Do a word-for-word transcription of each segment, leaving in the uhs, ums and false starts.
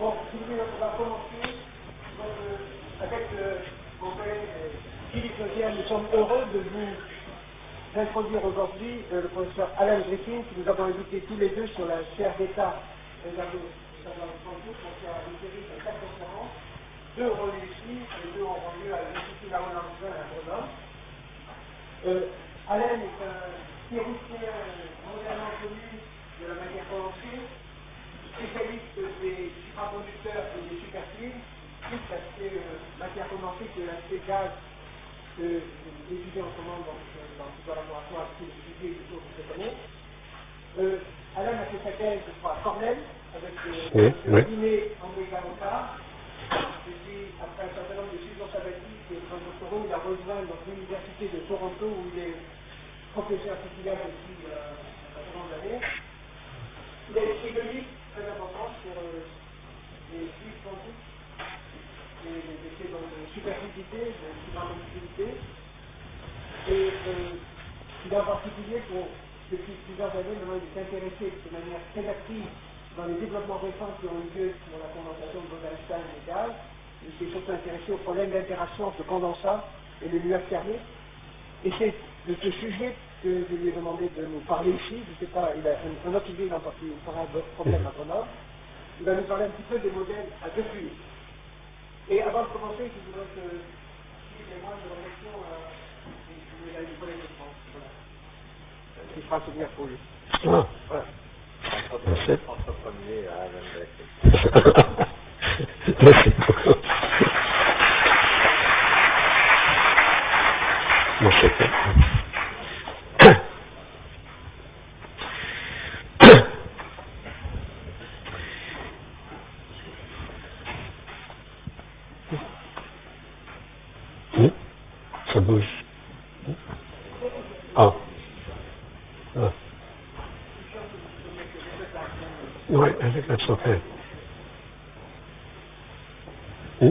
Bon, si vous voulez, on va commencer donc, euh, avec euh, mon collègue euh, Philippe Nozière. Nous sommes heureux de vous introduire aujourd'hui euh, le professeur Alan Griffin, que nous avons invité tous les deux sur la chaire d'État réservée au savoir étranger pour faire une série de quatre conférences. Deux auront lieu ici, et deux auront lieu à l'Institut Laurent Armstrong à Grenoble. Euh, Alan est un théoricien mondialement connu de la matière condensée, spécialiste des supraconducteurs et des superfluides, plus l'aspect euh, matière condensée que l'aspect gaz que vous étudiez en ce moment dans, dans plusieurs laboratoires qui étudient autour de cette année. Euh, Alan a fait sa thèse, je crois, à Cornell, avec euh, oui, le oui. dîner André Galopard. Et puis, après un certain nombre de séjours sabbatiques et de doctoraux, il a rejoint l'université de Toronto où il est professeur titulaire depuis euh, un certain nombre d'années. Il a écrit deux livres très importants sur euh, les fluides quantiques, les effets de superfluidité, de supraconductivité. Et euh, il a en particulier, pour, depuis plusieurs années, maintenant il est intéressé de manière très active dans les développements récents qui ont eu lieu pour la condensation de Bose-Einstein et gaz. Il s'est surtout intéressé au problème d'interaction entre le condensat et le nuage thermique. Et c'est de ce sujet que je lui ai demandé de nous parler ici. Je ne sais pas, il a un, un autre sujet dans il fera d'autres problèmes à Grenoble. Il va nous parler un petit peu des modèles à deux fluides. Et avant de commencer, je voudrais que Philippe et moi nous remercions euh, du collège de France. Voilà. Ce qui fera un souvenir pour lui. Ah. Voilà. Merci. Merci beaucoup. Merci. Hmm? Ça bouge. Ah. Ah. No, I, I think that's okay. Hmm?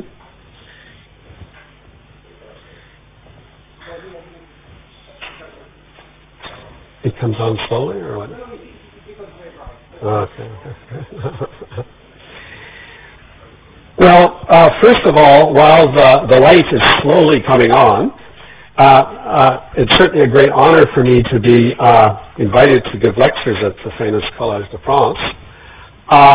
It comes on slowly, or what? Okay. Well, uh, first of all, while the, the light is slowly coming on, uh, uh, it's certainly a great honor for me to be uh, invited to give lectures at the famous Collège de France. Uh,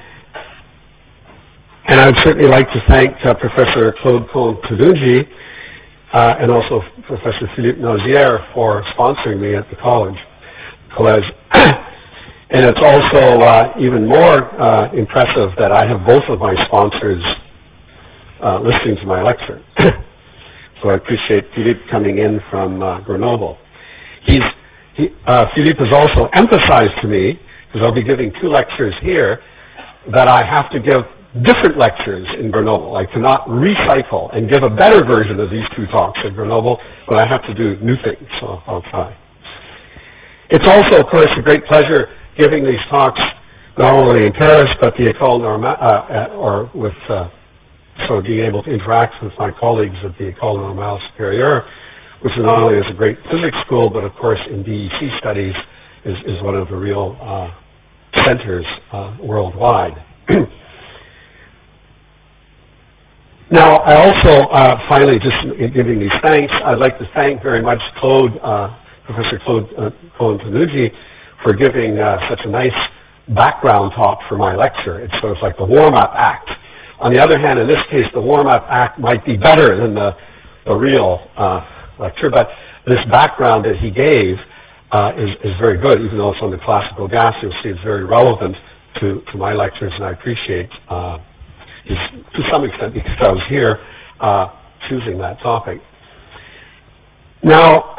and I would certainly like to thank uh, Professor Claude Cohn-Touloungi uh, and also Professor Philippe Nozière for sponsoring me at the college, Collège. And it's also uh, even more uh, impressive that I have both of my sponsors uh, listening to my lecture. So I appreciate Philippe coming in from uh, Grenoble. He's, he, uh, Philippe has also emphasized to me, because I'll be giving two lectures here, that I have to give different lectures in Grenoble. I cannot recycle and give a better version of these two talks at Grenoble, but I have to do new things, so I'll try. It's also, of course, a great pleasure giving these talks not only in Paris, but the École Normale, uh, or with, uh, so being able to interact with my colleagues at the École Normale Supérieure, which not only is a great physics school, but of course in D E C studies is, is one of the real uh, centers uh, worldwide. Now, I also, uh, finally, just in giving these thanks, I'd like to thank very much Claude, uh, Professor Claude uh, Cohn-Touloungi, for giving uh, such a nice background talk for my lecture. It's sort of like the warm-up act. On the other hand, in this case, the warm-up act might be better than the, the real uh, lecture, but this background that he gave uh, is, is very good, even though it's on the classical gas. You'll see it's very relevant to, to my lectures, and I appreciate uh, his, to some extent, because I was here uh, choosing that topic. Now,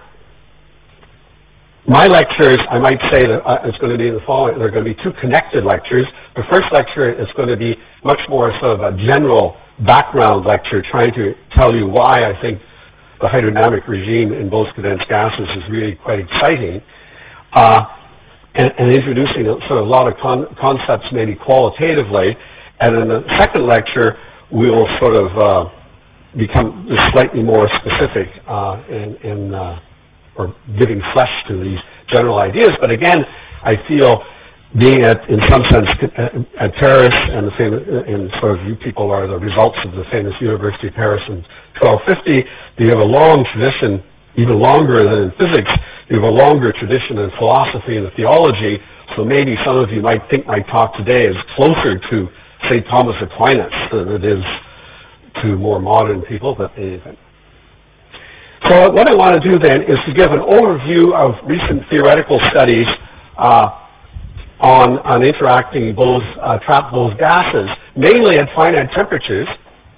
my lectures, I might say that uh, it's going to be the following. They're going to be two connected lectures. The first lecture is going to be much more sort of a general background lecture, trying to tell you why I think the hydrodynamic regime in both condensed gases is really quite exciting, uh, and, and introducing a, sort of a lot of con concepts maybe qualitatively. And in the second lecture, we will sort of uh, become slightly more specific uh, in, in uh, or giving flesh to these general ideas. But again, I feel being at, in some sense, at Paris, and the famous, and sort of you people are the results of the famous University of Paris in twelve fifty. You have a long tradition, even longer than in physics. You have a longer tradition in philosophy and theology. So maybe some of you might think my talk today is closer to Saint Thomas Aquinas than it is to more modern people, but anything. So what I want to do then is to give an overview of recent theoretical studies uh, on, on interacting Bose, uh, trapped Bose gases, mainly at finite temperatures.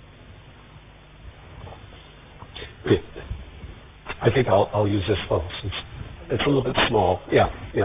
I think I'll, I'll use this phone. It's, it's a little bit small. Yeah, yeah.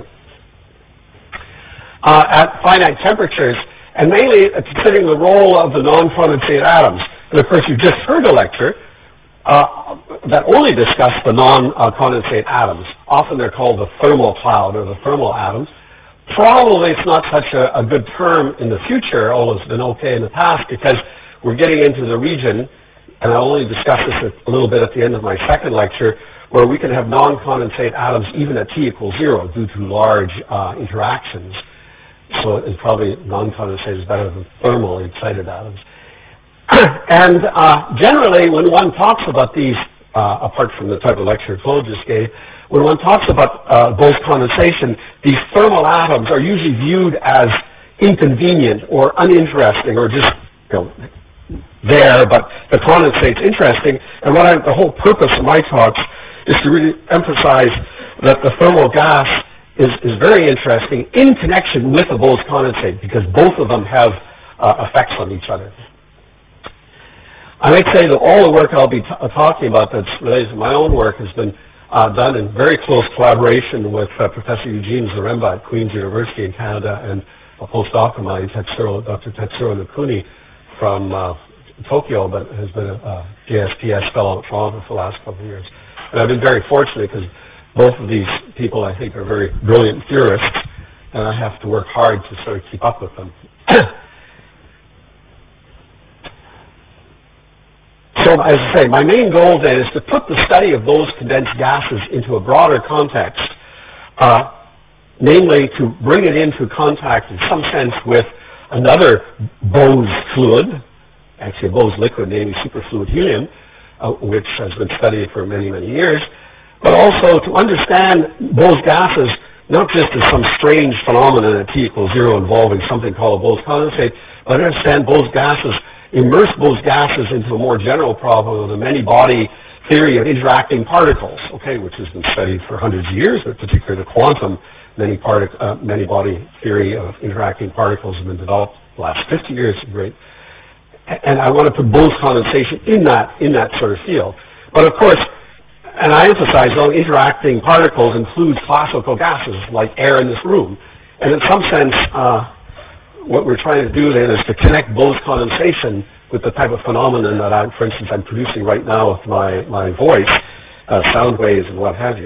Uh, at finite temperatures, and mainly considering the role of the non-condensate atoms. And of course, you just heard a lecture uh, that only discussed the non-condensate atoms. Often they're called the thermal cloud or the thermal atoms. Probably it's not such a, a good term in the future, although it's been okay in the past, because we're getting into the region, and I'll only discuss this a little bit at the end of my second lecture, where we can have non-condensate atoms even at T equals zero due to large uh, interactions. So it's probably non-condensate is better than thermal excited atoms. And uh, generally, when one talks about these, uh, apart from the type of lecture Claude just gave, when one talks about uh, Bose condensation, these thermal atoms are usually viewed as inconvenient or uninteresting or just, you know, there, but the condensate's interesting. And what I, the whole purpose of my talks is to really emphasize that the thermal gas is, is very interesting in connection with the Bose condensate, because both of them have uh, effects on each other. I might say that all the work I'll be t talking about that's related to my own work has been uh, done in very close collaboration with uh, Professor Eugene Zaremba at Queen's University in Canada and a postdoc of mine, Tetsuro, Doctor Tetsuro Nakuni from uh, Tokyo, but has been a, a J S P S fellow at Toronto for the last couple of years. And I've been very fortunate because both of these people, I think, are very brilliant theorists, and I have to work hard to sort of keep up with them. So, as I say, my main goal then is to put the study of those condensed gases into a broader context, uh, namely to bring it into contact in some sense with another Bose fluid, actually a Bose liquid, namely superfluid helium, uh, which has been studied for many, many years, but also to understand Bose gases not just as some strange phenomenon at T equals zero involving something called a Bose condensate, but understand Bose gases, immerse Bose gases into a more general problem of the many-body theory of interacting particles, okay, which has been studied for hundreds of years, but particularly the quantum many partic uh, many-body theory of interacting particles has been developed the last fifty years, great. And I want to put Bose condensation in that, in that sort of field. But of course, and I emphasize, though, interacting particles includes classical gases like air in this room. And in some sense, uh, what we're trying to do then is to connect Bose condensation with the type of phenomenon that I'm, for instance, I'm producing right now with my, my voice, uh, sound waves and what have you.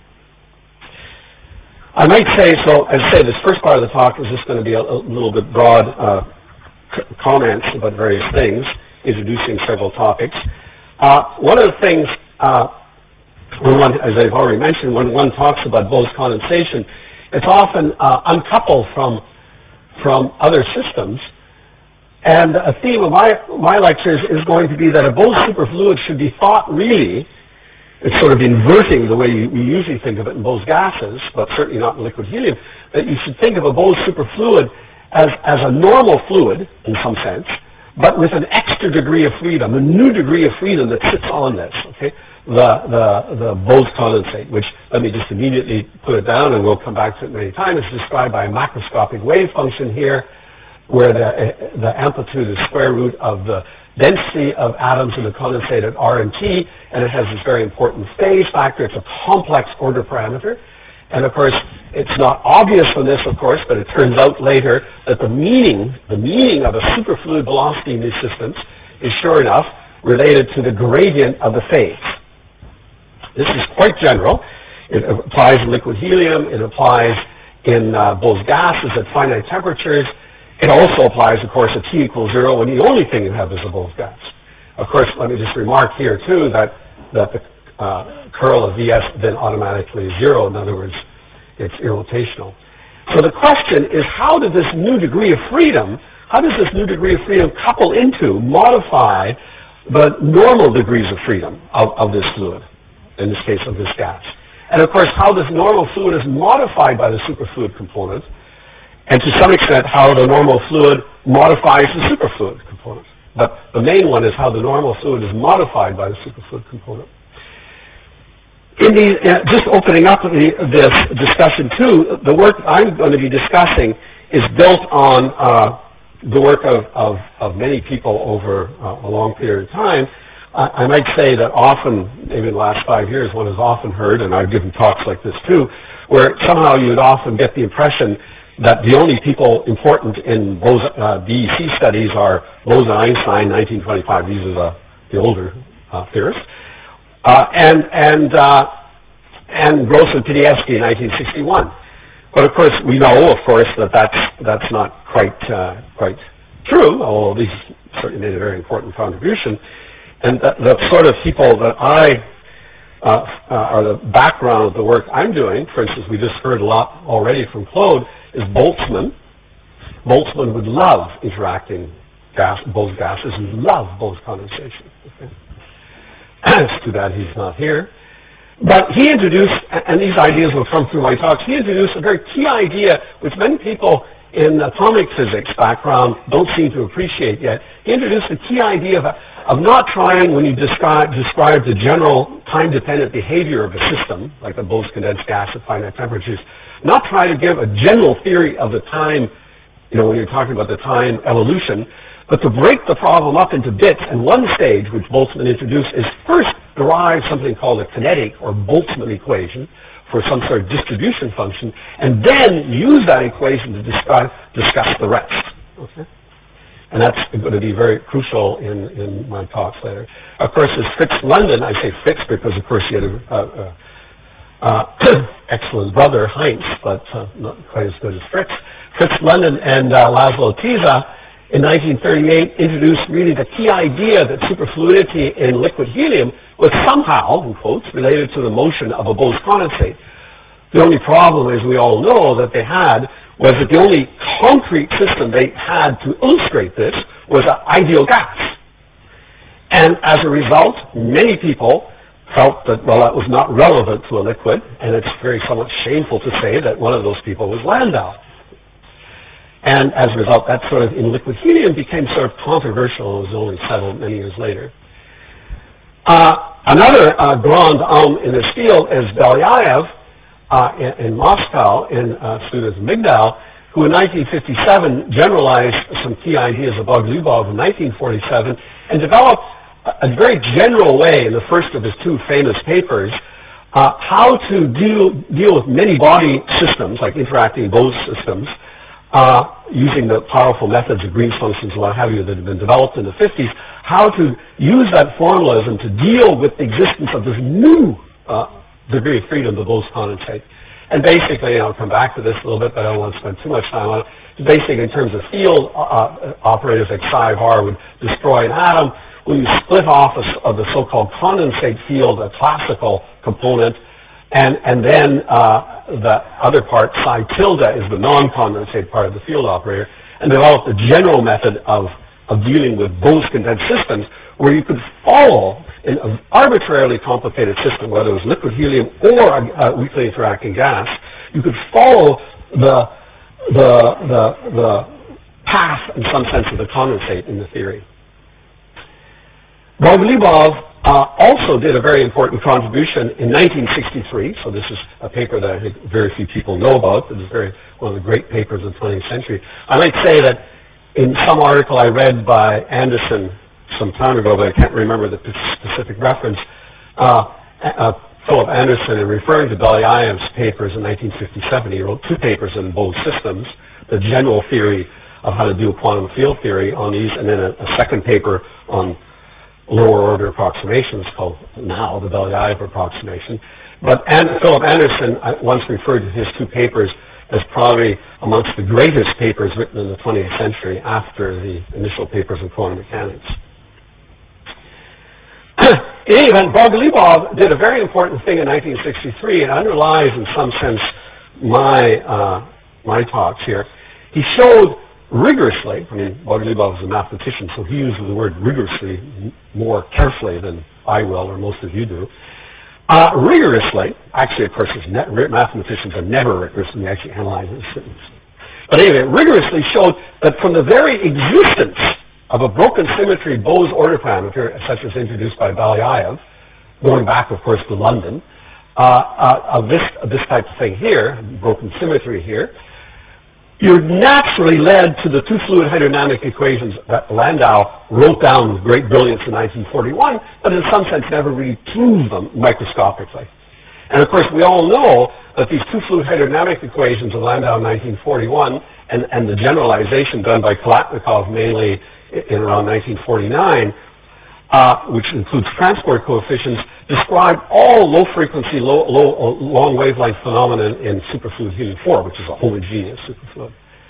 I might say, so as I say, this first part of the talk is just going to be a, a little bit broad uh, comments about various things, introducing several topics. Uh, one of the things, uh, when one, as I've already mentioned, when one talks about Bose condensation, it's often uh, uncoupled from from other systems. And a theme of my, my lectures is going to be that a Bose superfluid should be thought really, it's sort of inverting the way you, we usually think of it in Bose gases, but certainly not in liquid helium, that you should think of a Bose superfluid as, as a normal fluid, in some sense, but with an extra degree of freedom, a new degree of freedom that sits on this, okay? The, the, the Bose condensate, which, let me just immediately put it down, and we'll come back to it many times, is described by a macroscopic wave function here, where the, the amplitude is square root of the density of atoms in the condensate at R and T, and it has this very important phase factor. It's a complex order parameter. And of course, it's not obvious from this, of course, but it turns out later that the meaning, the meaning of a superfluid velocity in these systems is sure enough related to the gradient of the phase. This is quite general. It applies in liquid helium. It applies in uh, Bose gases at finite temperatures. It also applies, of course, at T equals zero when the only thing you have is a Bose gas. Of course, let me just remark here, too, that, that the uh, curl of V S then automatically is zero. In other words, it's irrotational. So the question is, how did this new degree of freedom, how does this new degree of freedom couple into, modify the normal degrees of freedom of, of this fluid, in this case of this gas? And of course, how this normal fluid is modified by the superfluid component, and to some extent, how the normal fluid modifies the superfluid component. But the main one is how the normal fluid is modified by the superfluid component. In the, uh, just opening up the, this discussion too, the work I'm going to be discussing is built on uh, the work of, of, of many people over uh, a long period of time. Uh, I might say that often, maybe in the last five years, one has often heard, and I've given talks like this too, where somehow you would often get the impression that the only people important in Bose, uh, D E C studies are Bose-Einstein, nineteen twenty-five. These are the, the older uh, theorists. Uh, and and uh, and Gross and Pinievsky in nineteen sixty-one. But of course, we know, of course, that that's that's not quite uh, quite true. Although these certainly made a very important contribution. And the, the sort of people that I uh, uh, are the background of the work I'm doing. For instance, we just heard a lot already from Claude. Is Boltzmann. Boltzmann would love interacting gas, Bose gases, and love Bose condensation. Okay? It's too bad he's not here. But he introduced, and these ideas will come through my talks, he introduced a very key idea which many people in atomic physics background don't seem to appreciate yet. He introduced a key idea of, of not trying, when you describe, describe the general time-dependent behavior of a system, like the Bose condensed gas at finite temperatures, not try to give a general theory of the time, you know, when you're talking about the time evolution, but to break the problem up into bits. And one stage, which Boltzmann introduced, is first derive something called a kinetic or Boltzmann equation for some sort of distribution function, and then use that equation to discuss, discuss the rest. Okay? And that's going to be very crucial in, in my talks later. Of course, there's Fritz London. I say Fritz because, of course, he had a uh, uh, excellent brother, Heinz, but uh, not quite as good as Fritz. Fritz London and uh, Laszlo Tisza in nineteen thirty-eight introduced really the key idea that superfluidity in liquid helium was somehow, in quotes, related to the motion of a Bose condensate. The only problem, as we all know, that they had was that the only concrete system they had to illustrate this was an ideal gas. And as a result, many people felt that, well, that was not relevant to a liquid, and it's very somewhat shameful to say that one of those people was Landau. And as a result, that sort of, in liquid helium, became sort of controversial and was only settled many years later. Uh, another uh, grand homme in this field is Belyaev uh, in, in Moscow, in uh, student of Migdal, who in nineteen fifty-seven generalized some key ideas of Bogoliubov in nineteen forty-seven and developed a, a very general way in the first of his two famous papers uh, how to deal, deal with many body systems, like interacting Bose systems, Uh, using the powerful methods of Green's functions and what have you that have been developed in the fifties, how to use that formalism to deal with the existence of this new uh, degree of freedom, the Bose condensate. And basically, and I'll come back to this a little bit, but I don't want to spend too much time on it, basically in terms of field uh, operators like psi var would destroy an atom. When you split off a, of the so-called condensate field, a classical component, And, and then uh, the other part, psi tilde, is the non-condensate part of the field operator, and developed a general method of, of dealing with Bose condensed systems where you could follow in an arbitrarily complicated system, whether it was liquid helium or a, a weakly interacting gas, you could follow the, the, the, the path, in some sense, of the condensate in the theory. Bogoliubov Uh, also did a very important contribution in nineteen sixty-three, so this is a paper that I think very few people know about. It is very, one of the great papers of the twentieth century. I might say that in some article I read by Anderson some time ago, but I can't remember the specific reference, uh, uh, Philip Anderson, in referring to Belyaev's papers in nineteen fifty-seven, he wrote two papers in Bose systems, the general theory of how to do quantum field theory on these, and then a, a second paper on lower order approximations called now the Belyaev approximation. But and Philip Anderson I once referred to his two papers as probably amongst the greatest papers written in the twentieth century after the initial papers in quantum mechanics. In any event, Bogoliubov did a very important thing in nineteen sixty-three. It underlies in some sense my uh, my talks here, he showed rigorously, I mean, Bogoliubov is a mathematician, so he uses the word rigorously more carefully than I will or most of you do. Uh, rigorously, actually, of course, net, mathematicians are never rigorous when they actually analyze this. But anyway, rigorously showed that from the very existence of a broken symmetry Bose order parameter, such as introduced by Belyaev, going back, of course, to London, uh, uh, of this, of this type of thing here, broken symmetry here, you're naturally led to the two fluid hydrodynamic equations that Landau wrote down with great brilliance in nineteen forty-one, but in some sense never really proved them microscopically. And of course, we all know that these two fluid hydrodynamic equations of Landau in nineteen forty-one and, and the generalization done by Kalatnikov mainly in around nineteen forty-nine, uh, which includes transport coefficients, describe all low-frequency, low, low, uh, long wavelength phenomena in superfluid helium four, which is a homogeneous superfluid.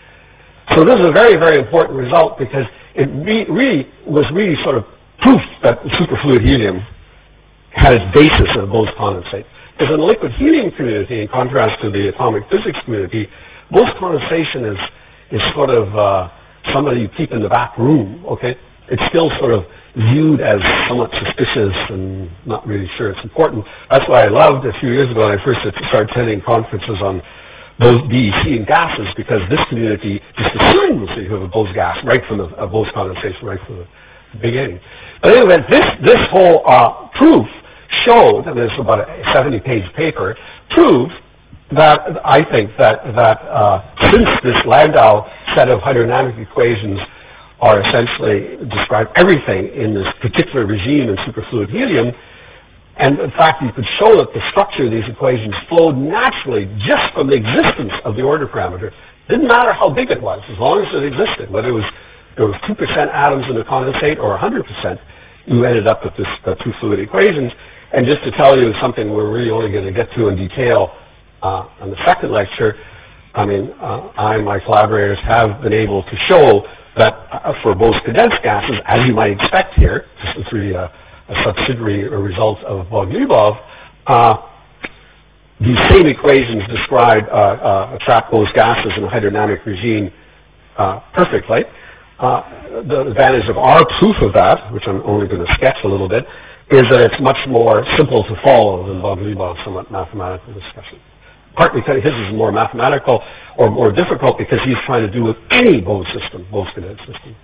So this is a very, very important result because it re really was really sort of proof that superfluid helium had its basis in a Bose condensate. Because in the liquid helium community, in contrast to the atomic physics community, Bose condensation is, is sort of uh, somebody you keep in the back room, okay? It's still sort of viewed as somewhat suspicious and not really sure it's important. That's why I loved a few years ago when I first started attending conferences on Bose B E C and gases, because this community just assumes that you have a Bose gas right from the a Bose condensation right from the beginning. But anyway, this this whole uh, proof showed, and it's about a seventy page paper, proved that I think that that uh, since this Landau set of hydrodynamic equations are essentially describe everything in this particular regime in superfluid helium, and in fact you could show that the structure of these equations flowed naturally just from the existence of the order parameter. Didn't matter how big it was, as long as it existed, whether it was there was two percent atoms in the condensate or one hundred percent, you ended up with this uh, two fluid equations. And just to tell you something we're really only going to get to in detail uh, on the second lecture, I mean, uh, I and my collaborators have been able to show that uh, for Bose condensed gases, as you might expect here, this is really a, a subsidiary or result of Bogoliubov, uh, these same equations describe uh, uh, trapped Bose gases in a hydrodynamic regime uh, perfectly. Uh, the advantage of our proof of that, which I'm only going to sketch a little bit, is that it's much more simple to follow than Bogoliubov's somewhat mathematical discussion. Partly because his is more mathematical or more difficult because he's trying to do with any Bose system, Bose condensed system.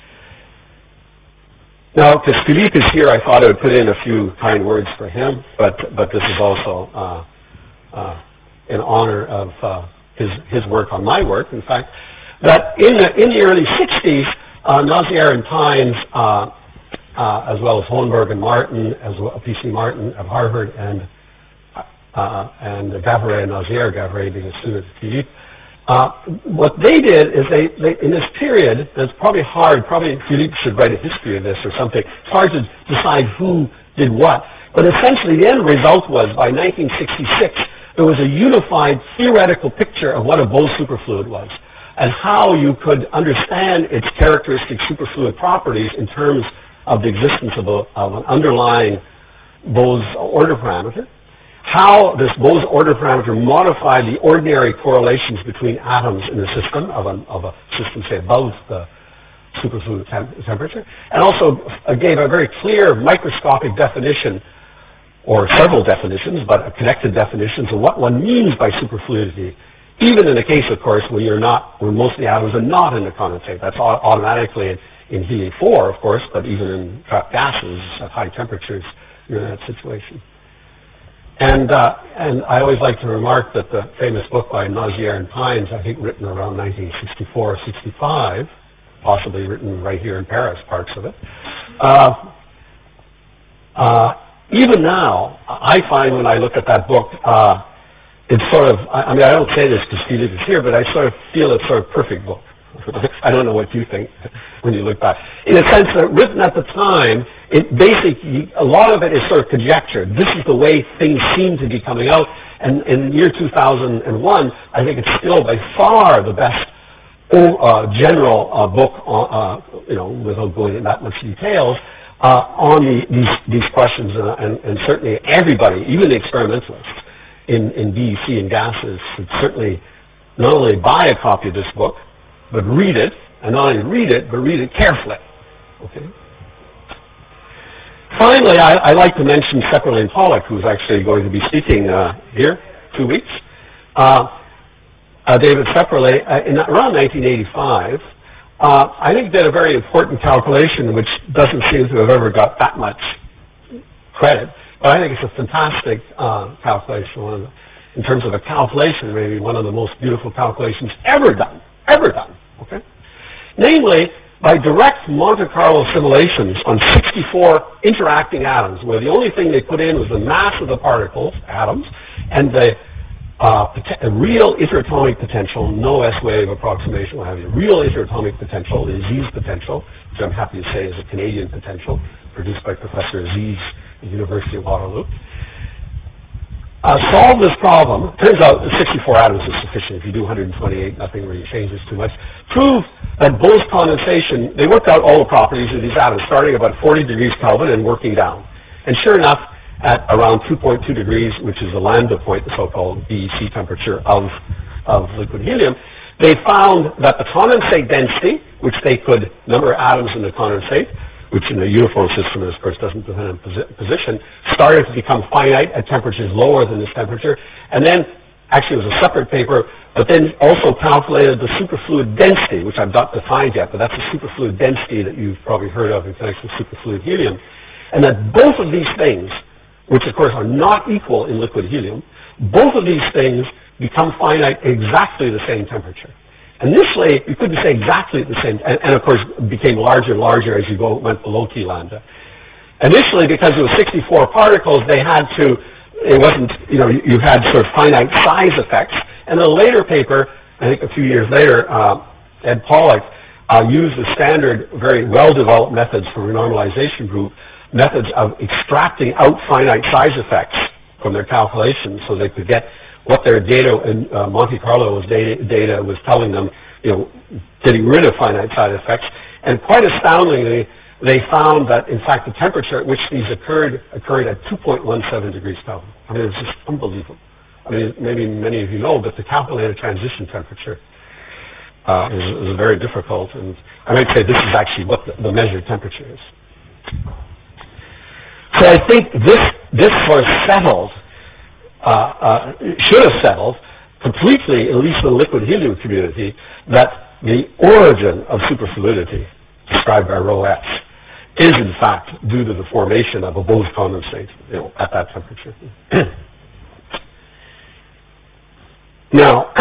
Now, because Philippe is here, I thought I would put in a few kind words for him, but but this is also uh, uh, in honor of uh, his his work on my work. In fact, that in the in the early sixties, uh, Nazier and Pines, uh, uh, as well as Hohenberg and Martin, as well P C Martin of Harvard, and uh, and Gavret and Nazier, Gavret being a student of Philippe. Uh, what they did is they, they, in this period, it's probably hard, probably Philippe should write a history of this or something. It's hard to decide who did what. But essentially the end result was, by nineteen sixty-six, there was a unified theoretical picture of what a Bose superfluid was and how you could understand its characteristic superfluid properties in terms of the existence of, a, of an underlying Bose order parameter. How this Bose order parameter modified the ordinary correlations between atoms in the system of a, of a system, say, above the superfluid temp temperature, and also uh, gave a very clear microscopic definition, or several definitions, but a connected definitions of what one means by superfluidity, even in the case, of course, when you're not, when most of the atoms are not in the condensate. That's automatically in, in helium four, of course, but even in trapped gases at high temperatures, you're in that situation. And, uh, and I always like to remark that the famous book by Nazier and Pines, I think written around nineteen sixty-four, sixty-five, possibly written right here in Paris, parts of it. Uh, uh, even now, I find when I look at that book, uh, it's sort of, I, I mean, I don't say this because Philippe is here, but I sort of feel it's sort of a perfect book. I don't know what you think when you look back. In a sense that written at the time, it basically, a lot of it is sort of conjecture. This is the way things seem to be coming out. And in the year two thousand one, I think it's still by far the best uh, general uh, book, on, uh, you know, without going into that much details, uh, on the, these, these questions. And, and, and certainly everybody, even the experimentalists in, in B E C and gases, should certainly not only buy a copy of this book, but read it, and not only read it, but read it carefully. Okay. Finally, I, I like to mention Sepperlane Pollock, who's actually going to be speaking uh, here, two weeks. Uh, uh, David Sepperlane, uh, in around nineteen eighty-five, uh, I think did a very important calculation, which doesn't seem to have ever got that much credit. But I think it's a fantastic uh, calculation. One of the, in terms of a calculation, maybe one of the most beautiful calculations ever done, ever done. Okay, namely, by direct Monte Carlo simulations on sixty-four interacting atoms, where the only thing they put in was the mass of the particles, atoms, and the uh, real interatomic potential, no S-wave approximation, what have you, real interatomic potential, the Aziz potential, which I'm happy to say is a Canadian potential, produced by Professor Aziz at the University of Waterloo. Uh, solve this problem. Turns out sixty-four atoms is sufficient. If you do one hundred twenty-eight, nothing really changes too much. Prove that Bose condensation, they worked out all the properties of these atoms, starting about forty degrees Kelvin and working down. And sure enough, at around two point two degrees, which is the lambda point, the so-called B E C temperature of, of liquid helium, they found that the condensate density, which they could number atoms in the condensate, which in the uniform system, of course, doesn't depend on posi position, started to become finite at temperatures lower than this temperature. And then, actually it was a separate paper, but then also calculated the superfluid density, which I've not defined yet, but that's the superfluid density that you've probably heard of in connection with superfluid helium. And that both of these things, which of course are not equal in liquid helium, both of these things become finite exactly the same temperature. Initially, you couldn't say exactly the same, and, and of course became larger and larger as you go went below T lambda. Initially, because it was sixty-four particles, they had to, it wasn't, you know, you had sort of finite size effects. And in a later paper, I think a few years later, uh, Ed Pollock uh, used the standard, very well-developed methods from a normalization group, methods of extracting out finite size effects from their calculations so they could get what their data in uh, Monte Carlo's data, data was telling them, you know, getting rid of finite side effects. And quite astoundingly, they found that, in fact, the temperature at which these occurred occurred at two point one seven degrees Kelvin. I mean, it was just unbelievable. I mean, maybe many of you know, but the calculated transition temperature uh, is, is very difficult. And I might say this is actually what the, the measured temperature is. So I think this, this was settled. Uh, uh, should have settled completely, at least in the liquid helium community, that the origin of superfluidity, described by Rho S, is in fact due to the formation of a Bose condensate, you know, at that temperature. now,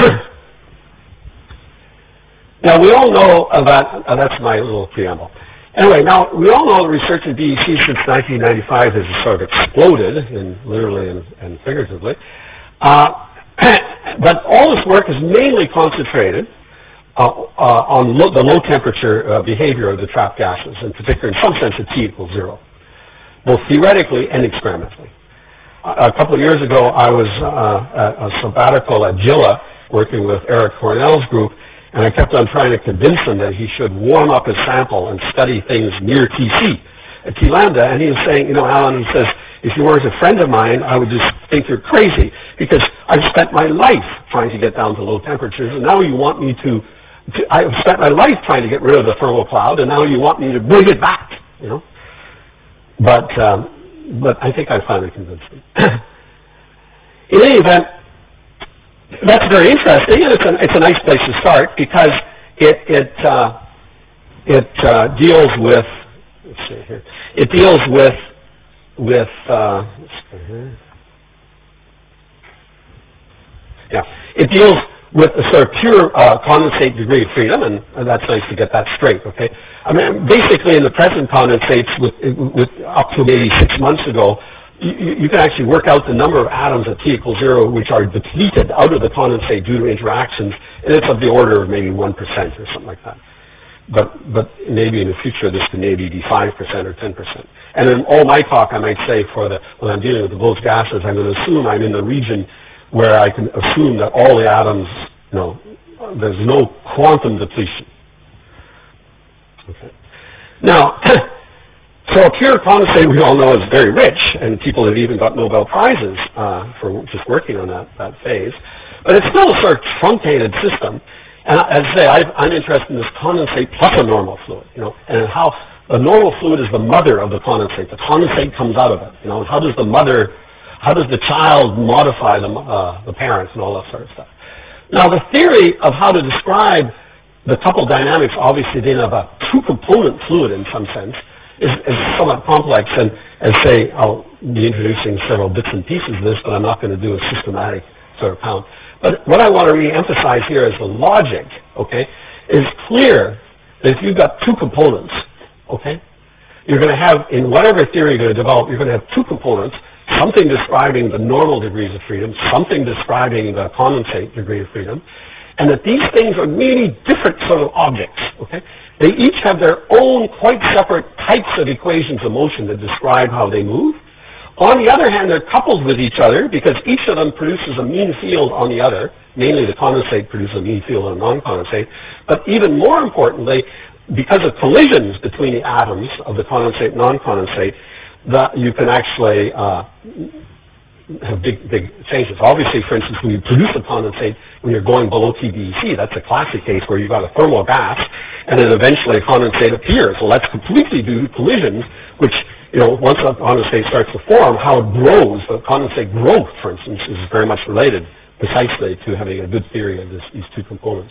now we all know that. Uh, that's my little preamble. Anyway, now, we all know that research in B E C since nineteen ninety-five has sort of exploded, in literally and, and figuratively. Uh, but all this work is mainly concentrated uh, uh, on lo the low-temperature uh, behavior of the trapped gases, in particular, in some sense, at T equals zero, both theoretically and experimentally. Uh, a couple of years ago, I was uh, at a sabbatical at Gila, working with Eric Cornell's group, and I kept on trying to convince him that he should warm up his sample and study things near T C, at T lambda. And he was saying, you know, Alan, he says, if you weren't a friend of mine, I would just think you're crazy, because I've spent my life trying to get down to low temperatures, and now you want me to, to I've spent my life trying to get rid of the thermal cloud, and now you want me to bring it back, you know. But, um, but I think I finally convinced him. In any event, that's very interesting, and it's a, it's a nice place to start, because it it uh, it uh, deals with let's see here. It deals with with uh, let's go here. Yeah, it deals with a sort of pure uh, condensate degree of freedom, and, and that's nice to get that straight. Okay, I mean, basically in the present condensates, with with up to maybe six months ago, You, you can actually work out the number of atoms at T equals zero which are depleted out of the condensate due to interactions, and it's of the order of maybe one percent or something like that. But, but maybe in the future this can maybe be five percent or ten percent. And in all my talk, I might say, for the, when I'm dealing with the Bose gases, I'm going to assume I'm in the region where I can assume that all the atoms, you know, there's no quantum depletion. Okay. Now, so So a pure condensate, we all know, is very rich, and people have even got Nobel Prizes uh, for just working on that, that phase. But it's still a sort of truncated system. And as I say, I've, I'm interested in this condensate plus a normal fluid, you know, and how the normal fluid is the mother of the condensate. The condensate comes out of it, you know, and how does the mother, how does the child modify the, uh, the parents and all that sort of stuff. Now, the theory of how to describe the couple dynamics, obviously then of a two-component fluid in some sense, is, is somewhat complex. And as say, I'll be introducing several bits and pieces of this, but I'm not going to do a systematic sort of count. But what I want to re-emphasize here is the logic, okay, is clear that if you've got two components, okay, you're going to have, in whatever theory you're going to develop, you're going to have two components, something describing the normal degrees of freedom, something describing the condensate degree of freedom, and that these things are really different sort of objects, okay? They each have their own quite separate types of equations of motion that describe how they move. On the other hand, they're coupled with each other because each of them produces a mean field on the other. Mainly the condensate produces a mean field on a non-condensate. But even more importantly, because of collisions between the atoms of the condensate and non-condensate, that you can actually uh, have big, big changes. Obviously, for instance, when you produce a condensate, when you're going below T B E C, that's a classic case where you've got a thermal gas, and then eventually a condensate appears. Well, that's completely due to collisions, which, you know, once a condensate starts to form, how it grows, the condensate growth, for instance, is very much related precisely to having a good theory of this, these two components.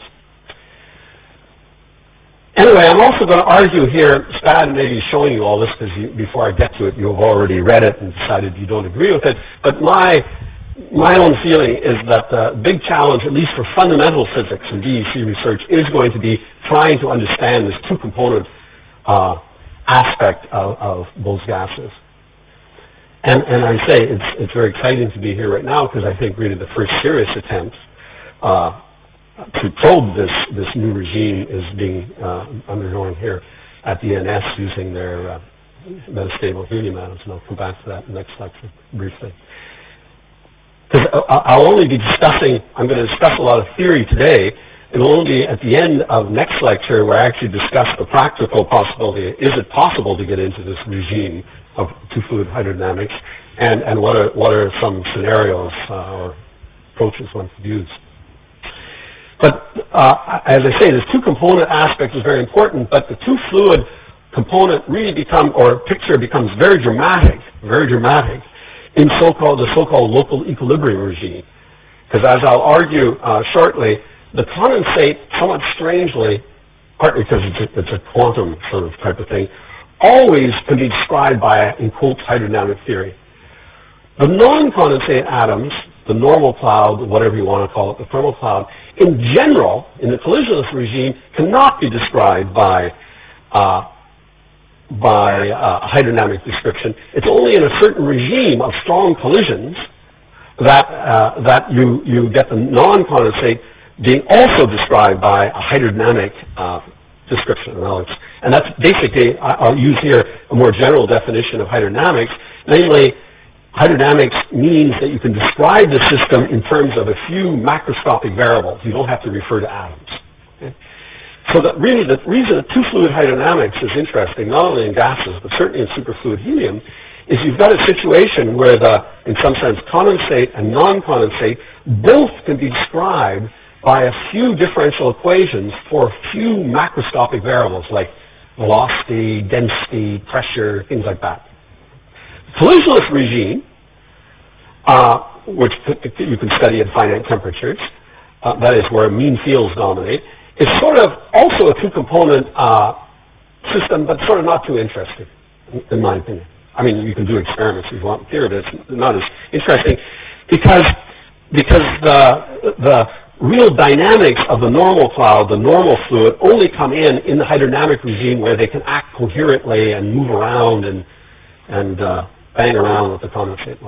Anyway, I'm also going to argue here, Spad may be showing you all this because before I get to it, you've already read it and decided you don't agree with it, but my my own feeling is that the big challenge, at least for fundamental physics and D E C research, is going to be trying to understand this two-component uh, aspect of, of those gases. And, and I say it's, it's very exciting to be here right now because I think really the first serious attempt uh, to probe this, this new regime is being uh, undergoing here at the N S using their uh, metastable helium atoms, and I'll come back to that in the next lecture briefly. Because I'll only be discussing, I'm going to discuss a lot of theory today. It will only be at the end of next lecture where I actually discuss the practical possibility. Is it possible to get into this regime of two-fluid hydrodynamics, and, and what are what are some scenarios uh, or approaches one could use? But uh, as I say, this two-component aspect is very important, but the two-fluid component really become, or picture becomes very dramatic, very dramatic in so-called the so-called local equilibrium regime. Because as I'll argue uh, shortly, the condensate, somewhat strangely, partly because it's a, it's a quantum sort of type of thing, always can be described by, in quotes, hydrodynamic theory. The non-condensate atoms, the normal cloud, whatever you want to call it, the thermal cloud, in general, in the collisionless regime, cannot be described by uh, by uh, hydrodynamic description. It's only in a certain regime of strong collisions that uh, that you, you get the non-condensate being also described by a hydrodynamic uh, description. And that's basically, I'll use here a more general definition of hydrodynamics, namely, hydrodynamics means that you can describe the system in terms of a few macroscopic variables. You don't have to refer to atoms. Okay? So that really the reason that two-fluid hydrodynamics is interesting, not only in gases, but certainly in superfluid helium, is you've got a situation where the, in some sense, condensate and non-condensate both can be described by a few differential equations for a few macroscopic variables like velocity, density, pressure, things like that. Collisionless regime, uh, which you can study at finite temperatures, uh, that is where mean fields dominate, is sort of also a two-component uh, system, but sort of not too interesting, in my opinion. I mean, you can do experiments if you want in theory, but it's not as interesting because because the the real dynamics of the normal cloud, the normal fluid, only come in in the hydrodynamic regime where they can act coherently and move around and and uh, bang around with the condensate.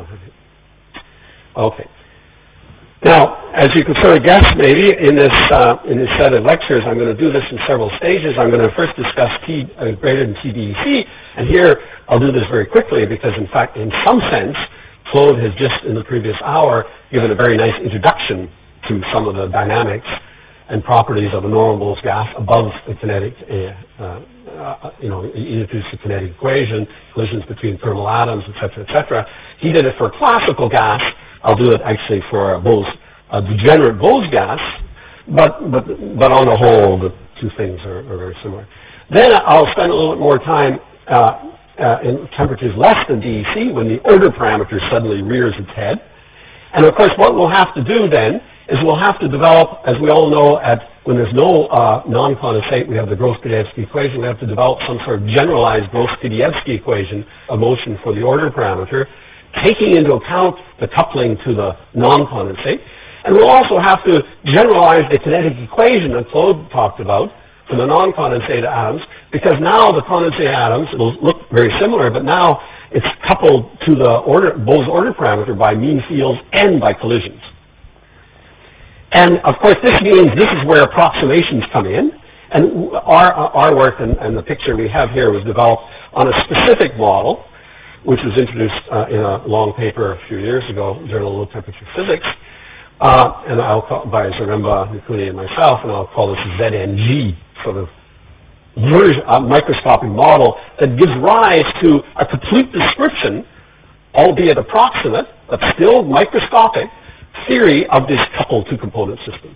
Okay. Now, as you can sort of guess, maybe in this uh, in this set of lectures, I'm going to do this in several stages. I'm going to first discuss T uh, greater than T B E C, and here I'll do this very quickly because, in fact, in some sense, Claude has just in the previous hour given a very nice introduction to some of the dynamics and properties of a normal Bose gas above the kinetic, uh, uh, you know, you introduce the kinetic equation, collisions between thermal atoms, et cetera, et cetera. He did it for classical gas. I'll do it actually for a Bose, a degenerate Bose gas, but, but, but on the whole, the two things are, are very similar. Then I'll spend a little bit more time uh, uh, in temperatures less than D E C when the order parameter suddenly rears its head. And of course, what we'll have to do then is we'll have to develop, as we all know, at when there's no uh, non-condensate, we have the Gross-Pidievsky equation. We have to develop some sort of generalized Gross-Pidievsky equation of motion for the order parameter, taking into account the coupling to the non-condensate. And we'll also have to generalize the kinetic equation that Claude talked about for the non-condensate atoms, because now the condensate atoms will look very similar, but now it's coupled to the order, Bose order parameter by mean fields and by collisions. And of course, this means this is where approximations come in. And our, our work and, and the picture we have here was developed on a specific model, which was introduced uh, in a long paper a few years ago, Journal of Low Temperature Physics, uh, and I'll call by Zaremba, Mikuni, and myself, and I'll call this Z N G, sort of version, a microscopic model that gives rise to a complete description, albeit approximate, but still microscopic, theory of these coupled two-component systems.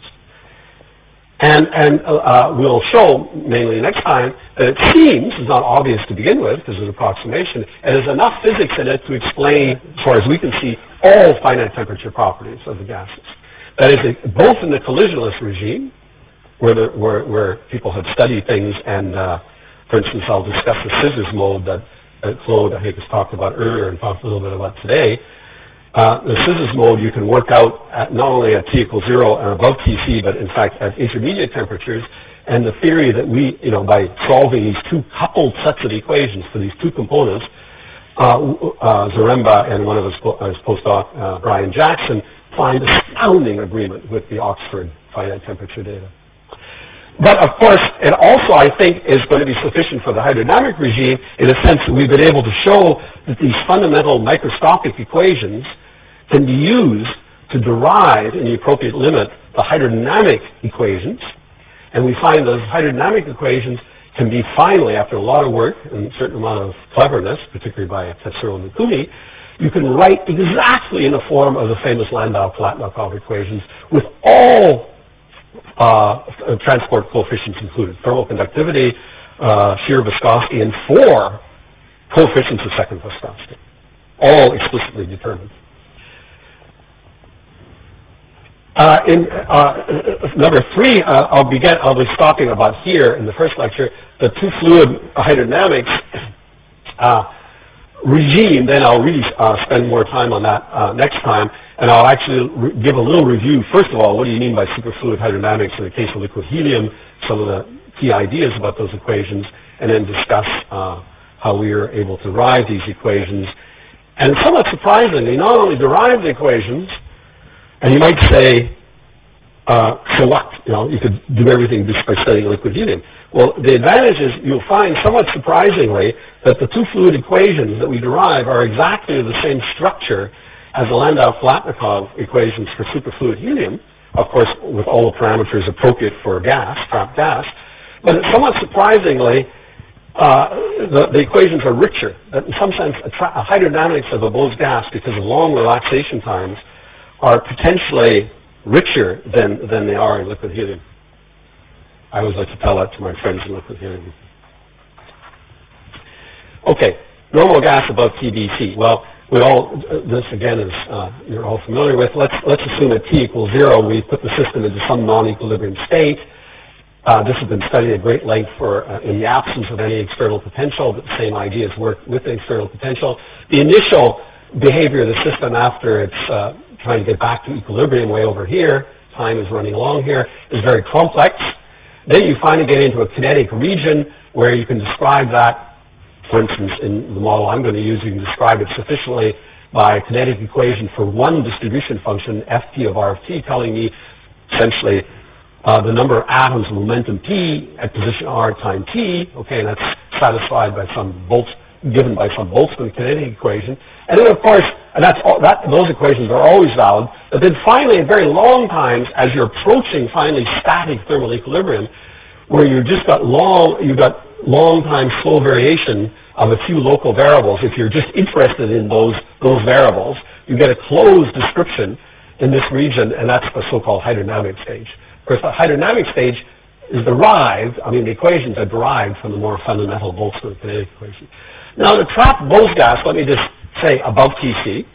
And, and uh, we'll show, mainly next time, that it seems, it's not obvious to begin with, because it's an approximation, and there's enough physics in it to explain, as far as we can see, all finite temperature properties of the gases. That is, both in the collisionless regime, where, the, where, where people have studied things, and uh, for instance, I'll discuss the scissors mode that, that Claude, I think, has talked about earlier and talked a little bit about today. Uh, the scissors mode you can work out at not only at T equals zero and above T C, but in fact at intermediate temperatures. And the theory that we, you know, by solving these two coupled sets of equations for these two components, uh, uh, Zaremba and one of his, his postdoc, uh, Brian Jackson, find astounding agreement with the Oxford finite temperature data. But of course, it also, I think, is going to be sufficient for the hydrodynamic regime in a sense that we've been able to show that these fundamental microscopic equations can be used to derive, in the appropriate limit, the hydrodynamic equations. And we find those hydrodynamic equations can be finally, after a lot of work and a certain amount of cleverness, particularly by Tetsuro Mikuni, you can write exactly in the form of the famous Landau-Palatnikov equations with all uh, transport coefficients included, thermal conductivity, uh, shear viscosity, and four coefficients of second viscosity, all explicitly determined. Uh, in uh, number three, uh, I'll begin. I'll be talking about here in the first lecture the two-fluid hydrodynamics uh, regime. Then I'll really uh, spend more time on that uh, next time, and I'll actually re give a little review. First of all, what do you mean by superfluid hydrodynamics in the case of liquid helium? Some of the key ideas about those equations, and then discuss uh, how we are able to derive these equations. And somewhat surprisingly, not only derive the equations. And you might say, uh, so what? You know, you could do everything just by studying liquid helium. Well, the advantage is you'll find, somewhat surprisingly, that the two fluid equations that we derive are exactly the same structure as the Landau-Palatnikov equations for superfluid helium, of course, with all the parameters appropriate for gas, trapped gas. But somewhat surprisingly, uh, the, the equations are richer. That in some sense, a, a hydrodynamics of a Bose gas, because of long relaxation times, are potentially richer than, than they are in liquid helium. I always like to tell that to my friends in liquid helium. Okay, normal gas above T B C. Well, we all, this again is, uh, you're all familiar with. Let's, let's assume at T equals zero, we put the system into some non-equilibrium state. Uh, this has been studied at great length for, uh, in the absence of any external potential, but the same ideas work with the external potential. The initial behavior of the system after it's uh, trying to get back to equilibrium way over here, time is running along here, is very complex. Then you finally get into a kinetic region where you can describe that, for instance, in the model I'm going to use, you can describe it sufficiently by a kinetic equation for one distribution function, Ft of R of t, telling me essentially uh, the number of atoms of momentum p at position r time t, okay, and that's satisfied by some Bolt given by some Boltzmann kinetic equation. And then, of course, and that's all, that, those equations are always valid. But then finally, at very long times, as you're approaching finally static thermal equilibrium, where you've just got long, you've got long time slow variation of a few local variables. If you're just interested in those, those variables, you get a closed description in this region, and that's the so-called hydrodynamic stage. Of course, the hydrodynamic stage is derived, I mean, the equations are derived from the more fundamental Boltzmann kinetic equation. Now, to trap Bose gas, let me just say above T C.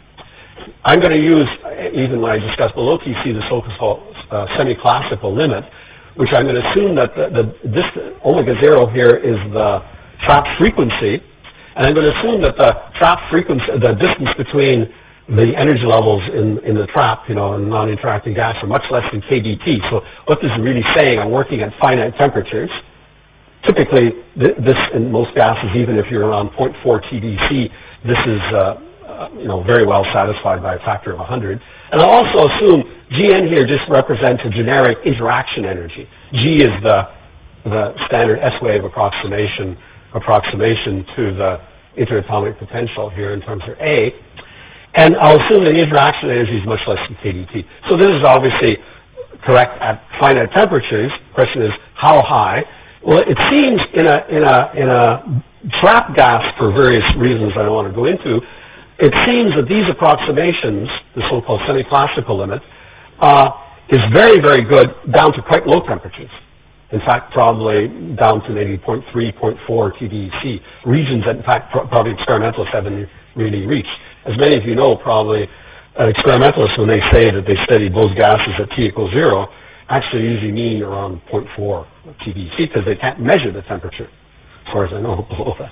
I'm going to use, even when I discuss below T C, the so-called uh, semi-classical limit, which I'm going to assume that the, the, this omega zero here is the trap frequency, and I'm going to assume that the trap frequency, the distance between the energy levels in, in the trap, you know, in non-interacting gas are much less than K D T. So what this is really saying, I'm working at finite temperatures. Typically, th this in most gases, even if you're around zero point four T D C, this is, uh, uh, you know, very well satisfied by a factor of one hundred. And I'll also assume G N here just represents a generic interaction energy. G is the, the standard S-wave approximation, approximation to the interatomic potential here in terms of A. And I'll assume that the interaction energy is much less than K D T. So this is obviously correct at finite temperatures. The question is, how high? Well, it seems in a, in a, in a trap gas, for various reasons I don't want to go into, it seems that these approximations, the so-called semi-classical limit, uh, is very, very good down to quite low temperatures. In fact, probably down to maybe zero point three, zero point four T D C, regions that, in fact, pro probably experimentalists haven't really reached. As many of you know, probably, uh, experimentalists, when they say that they study Bose gases at T equals zero, actually usually mean around zero point four T D C, because they can't measure the temperature, as far as I know, below that.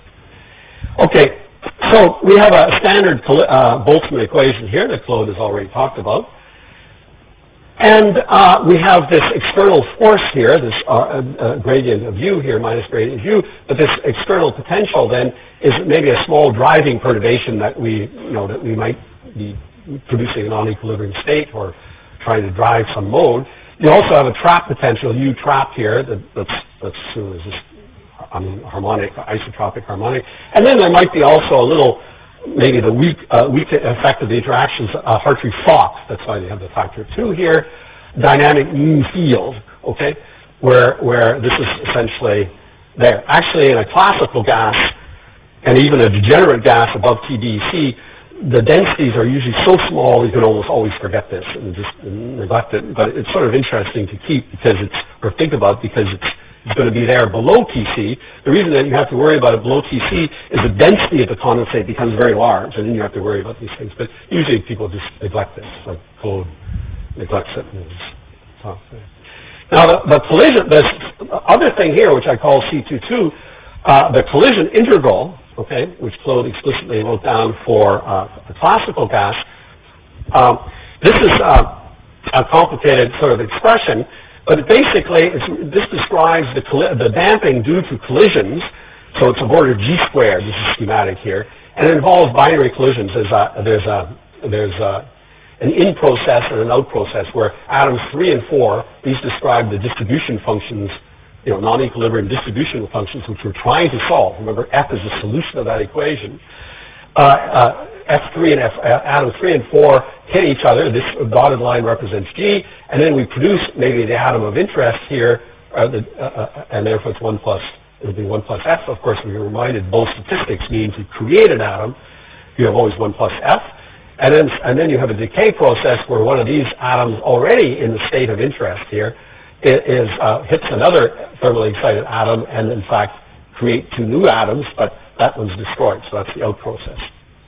Okay, so we have a standard uh, Boltzmann equation here that Claude has already talked about. And uh, we have this external force here, this uh, uh, gradient of U here, minus gradient of U, but this external potential then is maybe a small driving perturbation that we, you know, that we might be producing a non-equilibrium state or trying to drive some mode. You also have a trap potential, U trap here, that, that's, that's assumed as this I mean, harmonic, isotropic harmonic. And then there might be also a little, maybe the weak, uh, weak effect of the interactions, uh, Hartree-Fock, that's why they have the factor two here, dynamic mu field, okay, where, where this is essentially there. Actually, in a classical gas, and even a degenerate gas above T D C, the densities are usually so small you can almost always forget this and just neglect it. But it's sort of interesting to keep because it's, or think about because it's, it's going to be there below T C. The reason that you have to worry about it below T C is the density of the condensate becomes very large, and then you have to worry about these things. But usually people just neglect this, like Claude neglects it. Now the, the collision, this other thing here, which I call C twenty-two, uh, the collision integral, okay, which Claude explicitly wrote down for uh, the classical gas. Um, this is uh, a complicated sort of expression. But basically, it's, this describes the, the damping due to collisions, so it's of order G squared. This is schematic here, and it involves binary collisions. There's a, there's a, there's a, an in process and an out process where atoms three and four, these describe the distribution functions, you know, non-equilibrium distribution functions, which we're trying to solve. Remember, F is the solution of that equation. Uh, uh, F three and F, uh, atoms three and four hit each other. This dotted line represents G, and then we produce maybe the atom of interest here, uh, the, uh, uh, and therefore it's one plus, it'll be one plus F. Of course, we were reminded both statistics means you create an atom, you have always one plus F, and then, and then you have a decay process where one of these atoms already in the state of interest here is, uh, hits another thermally excited atom, and in fact create two new atoms, but that one's destroyed, so that's the out process.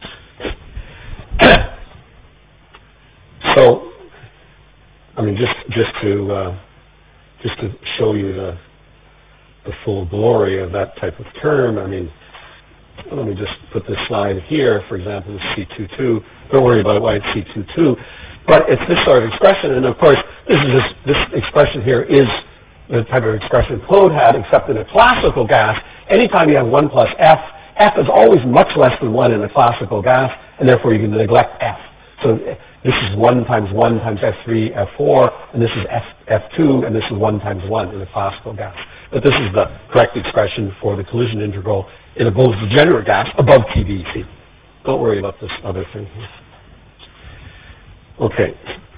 So, I mean, just just to uh, just to show you the the full glory of that type of term. I mean, let me just put this slide here. For example, the C twenty-two. Don't worry about why it's C twenty-two, but it's this sort of expression. And of course, this is just, this expression here is the type of expression Claude had, except in a classical gas. Anytime you have one plus F, F is always much less than one in a classical gas, and therefore you can neglect F. So this is one times one times F three, F four, and this is F, F2, and this is one times one in a classical gas. But this is the correct expression for the collision integral in a Bose-Degenerate gas above T B C. Don't worry about this other thing here. Okay.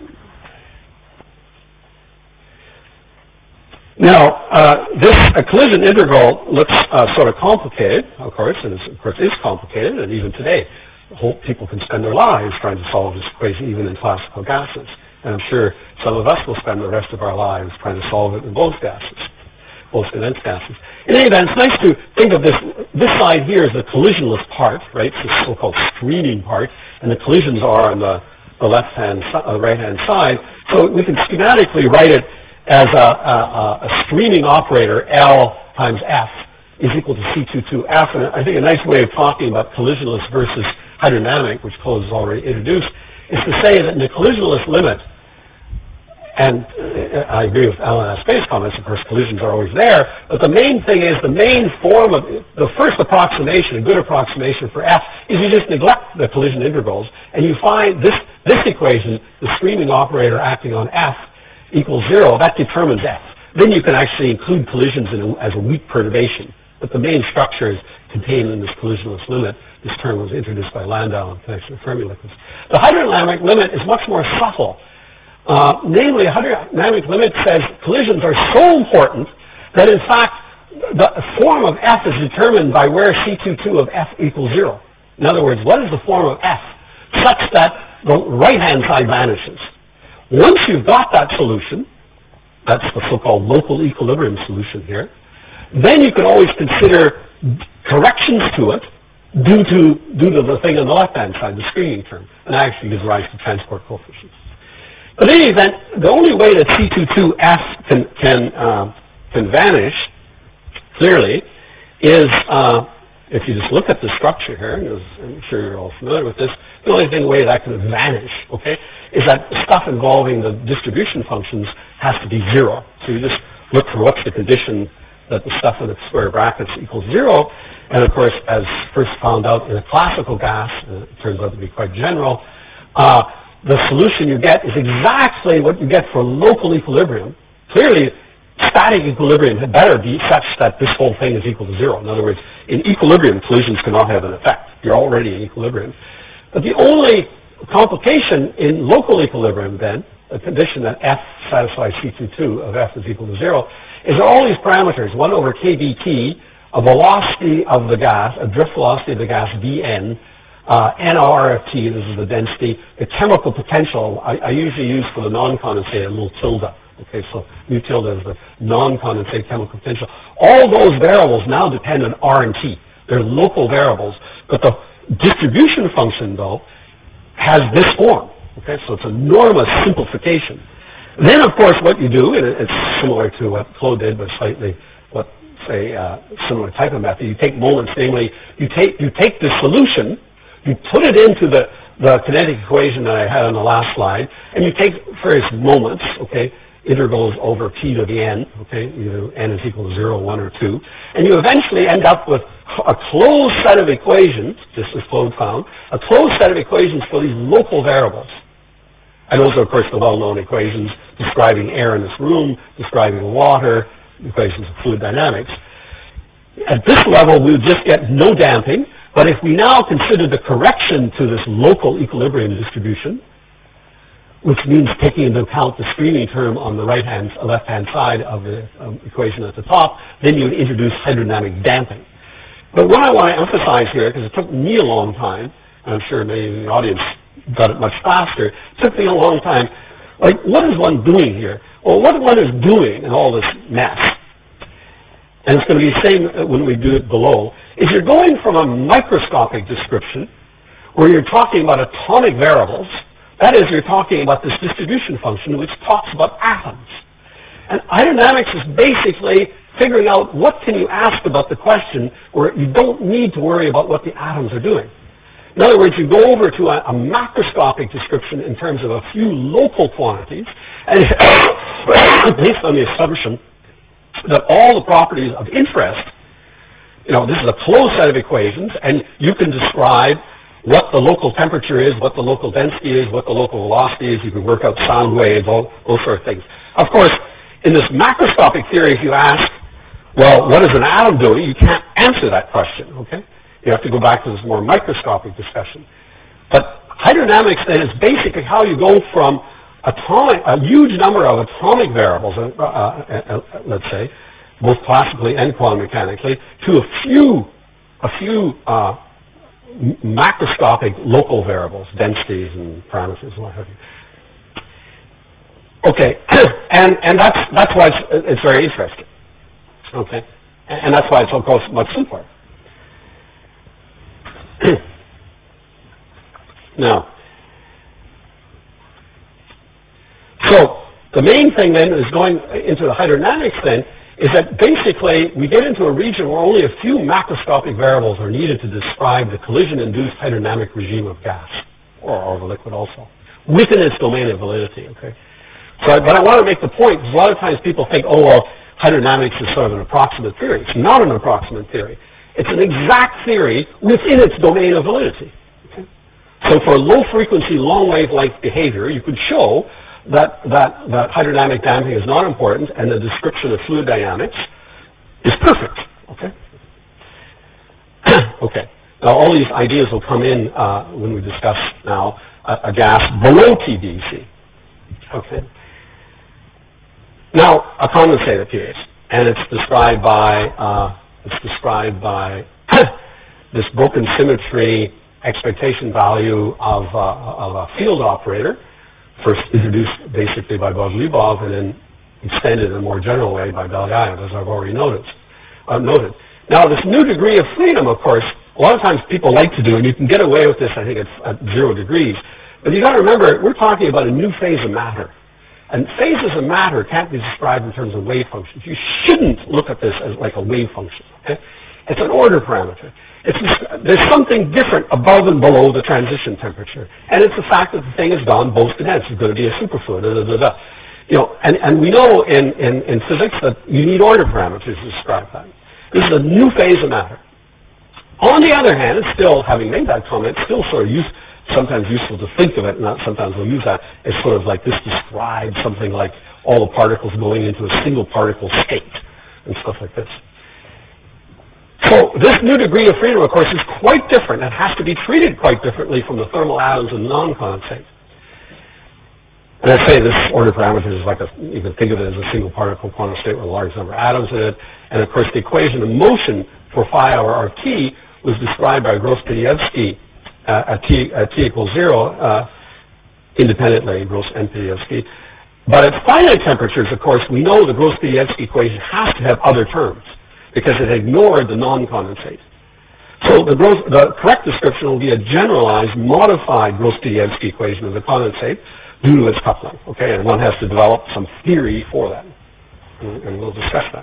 Now, uh, this a collision integral looks uh, sort of complicated, of course, and it's, of course is complicated, and even today, hope people can spend their lives trying to solve this equation, even in classical gases. And I'm sure some of us will spend the rest of our lives trying to solve it in both gases, both condensed gases. In any event, it's nice to think of this. This side here is the collisionless part, right? It's the so-called screening part, and the collisions are on the, the left-hand, uh, right-hand side. So we can schematically write it as a, a, a screening operator, L times F, is equal to C two two F. And I think a nice way of talking about collisionless versus hydrodynamic, which Claude has already introduced, is to say that in the collisionless limit, and I agree with Alan Aspey's comments, of course, collisions are always there, but the main thing is the main form of, the first approximation, a good approximation for F, is you just neglect the collision integrals, and you find this, this equation, the screening operator acting on F, equals zero, that determines F. Then you can actually include collisions in a, as a weak perturbation. But the main structure is contained in this collisionless limit. This term was introduced by Landau in connection with Fermi liquids. The hydrodynamic limit is much more subtle. Uh, namely, a hydrodynamic limit says collisions are so important that, in fact, the form of F is determined by where C two two of F equals zero. In other words, what is the form of F such that the right-hand side vanishes? Once you've got that solution, that's the so-called local equilibrium solution here, then you can always consider corrections to it due to, due to the thing on the left-hand side, the screening term, and that actually gives rise to transport coefficients. But in any event, the only way that C two two F can, can, uh, can vanish, clearly, is uh, if you just look at the structure here, and I'm sure you're all familiar with this, the only thing way that can vanish, okay, is that stuff involving the distribution functions has to be zero. So you just look for what's the condition that the stuff in the square brackets equals zero. And of course, as first found out in a classical gas, and it turns out to be quite general, uh, the solution you get is exactly what you get for local equilibrium. Clearly, static equilibrium had better be such that this whole thing is equal to zero. In other words, in equilibrium, collisions cannot have an effect. You're already in equilibrium. But the only complication in local equilibrium, then, a condition that F satisfies C two two of F is equal to zero, is all these parameters, one over K B T, a velocity of the gas, a drift velocity of the gas, Vn, uh, N R of T, this is the density, the chemical potential, I, I usually use for the non-condensate a little tilde. Okay, so mu tilde is the non-condensate chemical potential. All those variables now depend on R and T. They're local variables, but the distribution function, though, has this form. Okay, so it's enormous simplification. Then, of course, what you do, and it's similar to what Claude did, but slightly, what say, uh, similar type of method. You take moments, namely, you take you take the solution, you put it into the the kinetic equation that I had on the last slide, and you take various moments. Okay, integrals over P to the n. Okay, either n is equal to zero, one, or two, and you eventually end up with a closed set of equations, just as Claude found, a closed set of equations for these local variables. And those are, of course, the well-known equations describing air in this room, describing water, equations of fluid dynamics. At this level, we would just get no damping, but if we now consider the correction to this local equilibrium distribution, which means taking into account the screening term on the right-hand, left-hand side of the um, equation at the top, then you would introduce hydrodynamic damping. But what I want to emphasize here, because it took me a long time, and I'm sure many in the audience got it much faster, it took me a long time, like, what is one doing here? Well, what one is doing in all this mess, and it's going to be the same when we do it below, is you're going from a microscopic description, where you're talking about atomic variables, that is, you're talking about this distribution function, which talks about atoms. And hydrodynamics is basically figuring out what can you ask about the question where you don't need to worry about what the atoms are doing. In other words, you go over to a, a macroscopic description in terms of a few local quantities, and based on the assumption that all the properties of interest, you know, this is a closed set of equations, and you can describe what the local temperature is, what the local density is, what the local velocity is. You can work out sound waves, all those sort of things. Of course, in this macroscopic theory, if you ask, well, what is an atom doing, you can't answer that question, okay? You have to go back to this more microscopic discussion. But hydrodynamics then is basically how you go from atomic, a huge number of atomic variables, uh, uh, uh, let's say, both classically and quantum mechanically, to a few, a few uh, macroscopic local variables, densities and parameters and what have you. Okay, and and that's that's why it's, it's very interesting. Okay, and that's why it's of course much simpler. Now, so the main thing then is going into the hydrodynamics then is that basically we get into a region where only a few macroscopic variables are needed to describe the collision-induced hydrodynamic regime of gas, or, or the liquid also, within its domain of validity, okay? So, but I want to make the point, because a lot of times people think, oh, well, hydrodynamics is sort of an approximate theory. It's not an approximate theory. It's an exact theory within its domain of validity. Okay? So for low-frequency, long-wavelength behavior, you could show that, that, that hydrodynamic damping is not important and the description of fluid dynamics is perfect. Okay? Okay. Now, all these ideas will come in uh, when we discuss now a, a gas below T D C. Okay. Now, a condensate appears, and it's described by uh, it's described by this broken symmetry expectation value of, uh, of a field operator, first introduced basically by Bogoliubov and then extended in a more general way by Belyaev, as I've already noticed, uh, noted. Now, this new degree of freedom, of course, a lot of times people like to do, and you can get away with this, I think, at, at zero degrees. But you got to remember, we're talking about a new phase of matter. And phases of matter can't be described in terms of wave functions. You shouldn't look at this as like a wave function. Okay? It's an order parameter. It's just, there's something different above and below the transition temperature. And it's the fact that the thing has gone Bose-Gedens. It's going to be a superfluid. Da, da, da, da. You know, and, and we know in, in, in physics that you need order parameters to describe that. This is a new phase of matter. On the other hand, it's still, having made that comment, it's still sort of use, sometimes useful to think of it, and not sometimes we'll use that as sort of like this describes something like all the particles going into a single particle state and stuff like this. So this new degree of freedom, of course, is quite different and has to be treated quite differently from the thermal atoms and non-condensate. And I say this order parameter is like a, you can think of it as a single particle quantum state with a large number of atoms in it. And of course, the equation of motion for phi over R T was described by Gross-Pitievsky uh, at, T, at T equals zero uh, independently, Gross and Pitievsky. But at finite temperatures, of course, we know the Gross-Pitievsky equation has to have other terms because it ignored the non-condensate. So the, gross, the correct description will be a generalized, modified Gross-Pitievsky equation of the condensate due to its coupling. Okay, and one has to develop some theory for that, and, and we'll discuss that.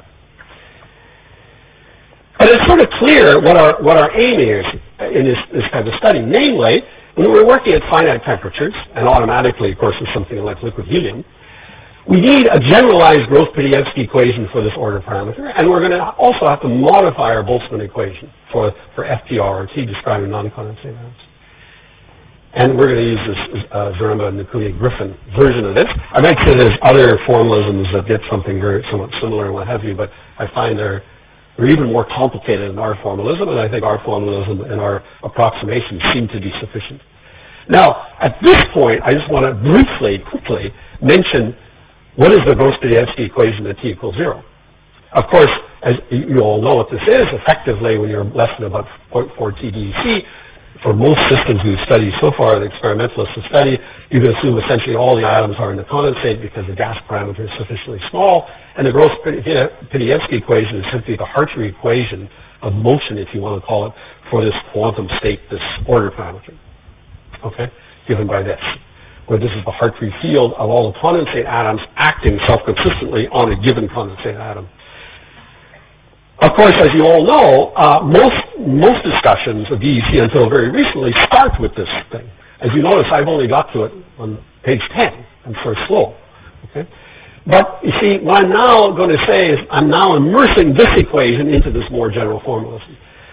But it's sort of clear what our what our aim is in this, this kind of study. Namely, when we're working at finite temperatures, and automatically, of course, with something like liquid helium, we need a generalized Gross-Pitievsky equation for this order parameter, and we're going to also have to modify our Boltzmann equation for, for F P R or T describing non-condensate atoms. And we're going to use this uh, Zaremba-Nikuye-Griffin version of this. I might say there's other formalisms that get something very somewhat similar and what have you, but I find they're They're even more complicated in our formalism, and I think our formalism and our approximations seem to be sufficient. Now, at this point, I just want to briefly, quickly mention what is the Gross-Pitievsky equation at T equals zero. Of course, as you all know what this is, effectively, when you're less than about zero point four T D C, for most systems we've studied so far, the experimentalists have studied, you can assume essentially all the atoms are in the condensate because the gas parameter is sufficiently small, and the Gross-Pitievsky equation is simply the Hartree equation of motion, if you want to call it, for this quantum state, this order parameter, okay, given by this, where this is the Hartree field of all the condensate atoms acting self-consistently on a given condensate atom. Of course, as you all know, uh, most most discussions of D E C until very recently start with this thing. As you notice, I've only got to it on page ten. I'm sort of slow. Okay, but you see, what I'm now going to say is I'm now immersing this equation into this more general formalism.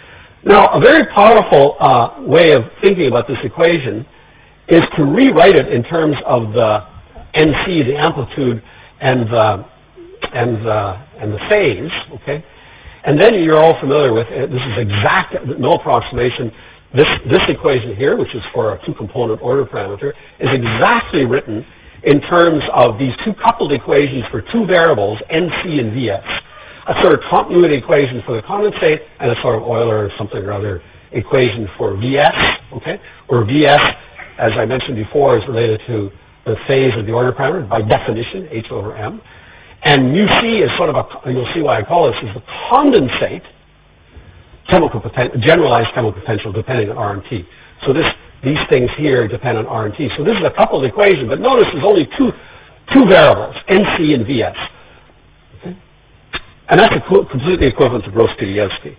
Now, a very powerful uh, way of thinking about this equation is to rewrite it in terms of the N C, the amplitude, and the, and the, and the phase, okay? And then you're all familiar with, uh, this is exact, no approximation, this, this equation here, which is for a two-component order parameter, is exactly written in terms of these two coupled equations for two variables, N C and V S. A sort of continuity equation for the condensate and a sort of Euler or something or other equation for V S, okay? Where V S, as I mentioned before, is related to the phase of the order parameter by definition, H over M. And mu C is sort of a, you'll see why I call this, is the condensate chemical poten- generalized chemical potential depending on R and T. So this, these things here depend on R and T. So this is a coupled equation, but notice there's only two, two variables, N C and V S. Okay? And that's equ- completely equivalent to Grotowski-Jedrzejewski.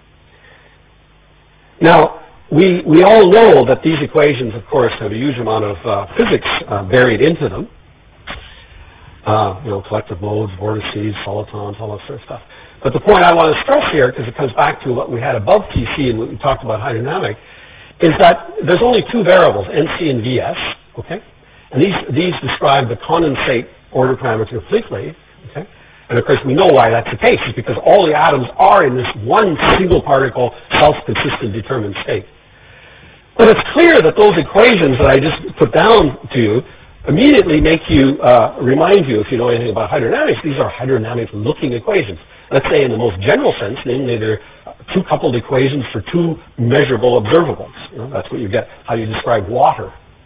Now, we, we all know that these equations, of course, have a huge amount of uh, physics uh, buried into them. Uh, you know, collective modes, vortices, solitons, all that sort of stuff. But the point I want to stress here, because it comes back to what we had above T C and what we talked about hydrodynamic, is that there's only two variables, N C and V S, okay? And these, these describe the condensate order parameter completely, okay? And of course we know why that's the case, is because all the atoms are in this one single particle, self-consistent determined state. But it's clear that those equations that I just put down to you immediately make you, uh, remind you, if you know anything about hydrodynamics, these are hydrodynamic-looking equations. Let's say in the most general sense, namely they're two coupled equations for two measurable observables. You know, that's what you get, how you describe water.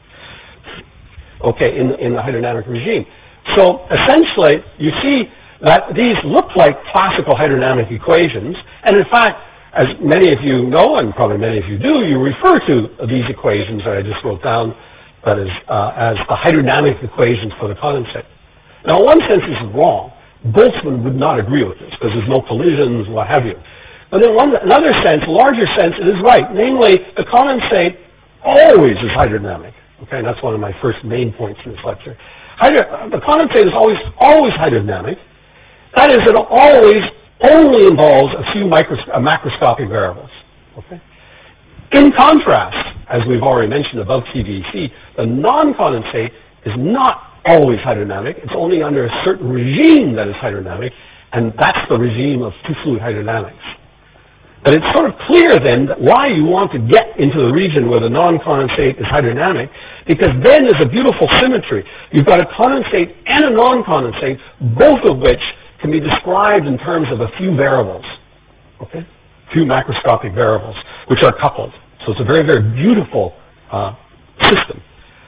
Okay, in, in the hydrodynamic regime. So essentially, you see that these look like classical hydrodynamic equations, and in fact, as many of you know, and probably many of you do, you refer to these equations that I just wrote down, that is, uh, as the hydrodynamic equations for the condensate. Now, in one sense, this is wrong. Boltzmann would not agree with this, because there's no collisions, what have you. But in one, another sense, larger sense, it is right. Namely, the condensate always is hydrodynamic. Okay, and that's one of my first main points in this lecture. Hydro, the condensate is always, always hydrodynamic. That is, it always only involves a few micros, uh, macroscopic variables. Okay? In contrast, as we've already mentioned above T V C, the non-condensate is not always hydrodynamic. It's only under a certain regime that is hydrodynamic, and that's the regime of two-fluid hydrodynamics. But it's sort of clear then that why you want to get into the region where the non-condensate is hydrodynamic, because then there's a beautiful symmetry. You've got a condensate and a non-condensate, both of which can be described in terms of a few variables, okay? Few macroscopic variables, which are coupled. So it's a very, very beautiful uh, system.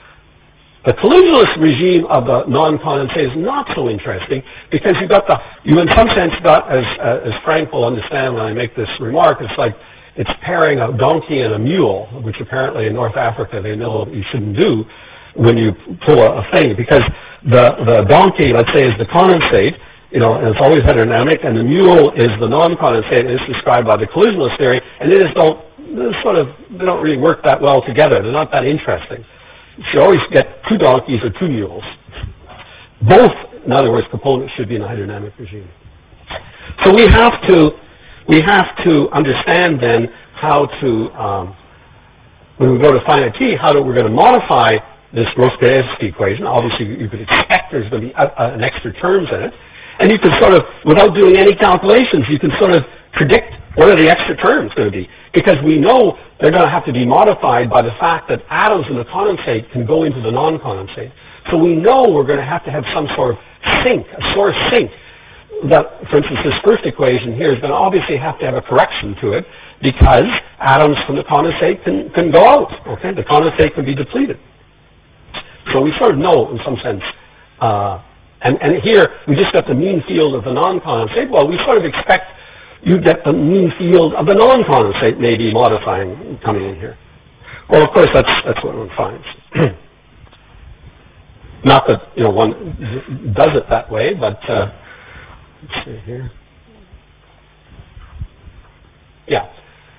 The collisionless regime of the non-condensate is not so interesting because you've got the, you in some sense got, as, uh, as Frank will understand when I make this remark, it's like it's pairing a donkey and a mule, which apparently in North Africa they know you shouldn't do when you pull a, a thing, because the, the donkey, let's say, is the condensate, you know, and it's always hydrodynamic, and the mule is the non-condensate, and it's described by the collisionless theory, and they just don't, they sort of, they don't really work that well together. They're not that interesting. You should always get two donkeys or two mules. Both, in other words, components should be in a hydrodynamic regime. So we have to, we have to understand then how to, um, when we go to finite T, how do, we're going to modify this Grotowski equation. Obviously, you could expect there's going to be a, a, an extra terms in it. And you can sort of, without doing any calculations, you can sort of predict what are the extra terms going to be. Because we know they're going to have to be modified by the fact that atoms in the condensate can go into the non-condensate. So we know we're going to have to have some sort of sink, a source sink. That, for instance, this first equation here is going to obviously have to have a correction to it because atoms from the condensate can, can go out. Okay, the condensate can be depleted. So we sort of know, in some sense, uh, and, and here we just got the mean field of the non-condensate. Well, we sort of expect you get the mean field of the non-condensate maybe modifying coming in here. Well, of course, that's that's what one finds. Not that you know one does it that way, but uh, let's see here. Yeah.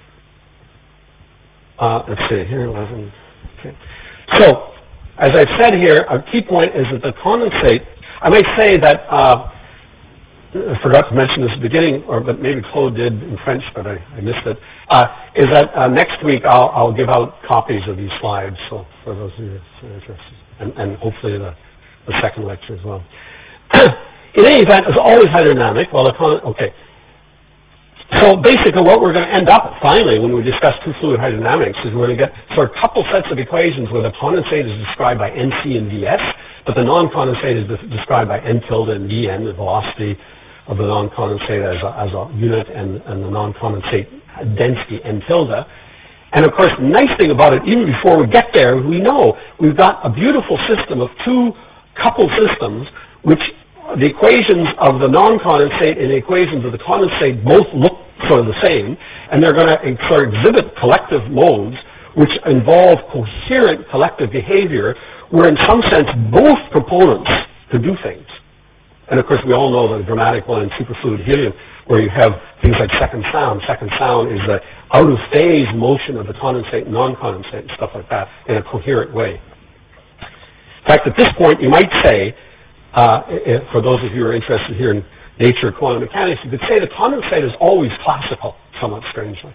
Uh, let's see here, eleven. Okay. So, as I've said here, a key point is that the condensate. I may say that uh, I forgot to mention this at the beginning, or but maybe Claude did in French, but I, I missed it, uh, is that uh, next week I'll, I'll give out copies of these slides, so for those of you who are interested, and, and hopefully the, the second lecture as well. In any event, it's always hydrodynamic. Well, okay. So basically what we're going to end up, finally, when we discuss two-fluid hydrodynamics, is we're going to get sort of a couple sets of equations where the condensate is described by N C and V S, but the non-condensate is described by N tilde and V N, the velocity of the non-condensate as a, as a unit, and, and the non-condensate density N tilde. And of course, the nice thing about it, even before we get there, we know we've got a beautiful system of two coupled systems, which the equations of the non-condensate and the equations of the condensate both look sort of the same, and they're going to sort of exhibit collective modes which involve coherent collective behavior, where in some sense both components could do things. And of course we all know the dramatic one in superfluid helium, where you have things like second sound. Second sound is the out-of-phase motion of the condensate and non-condensate and stuff like that in a coherent way. In fact, at this point you might say, Uh, if, for those of you who are interested here in nature, quantum mechanics, you could say the condensate is always classical, somewhat strangely.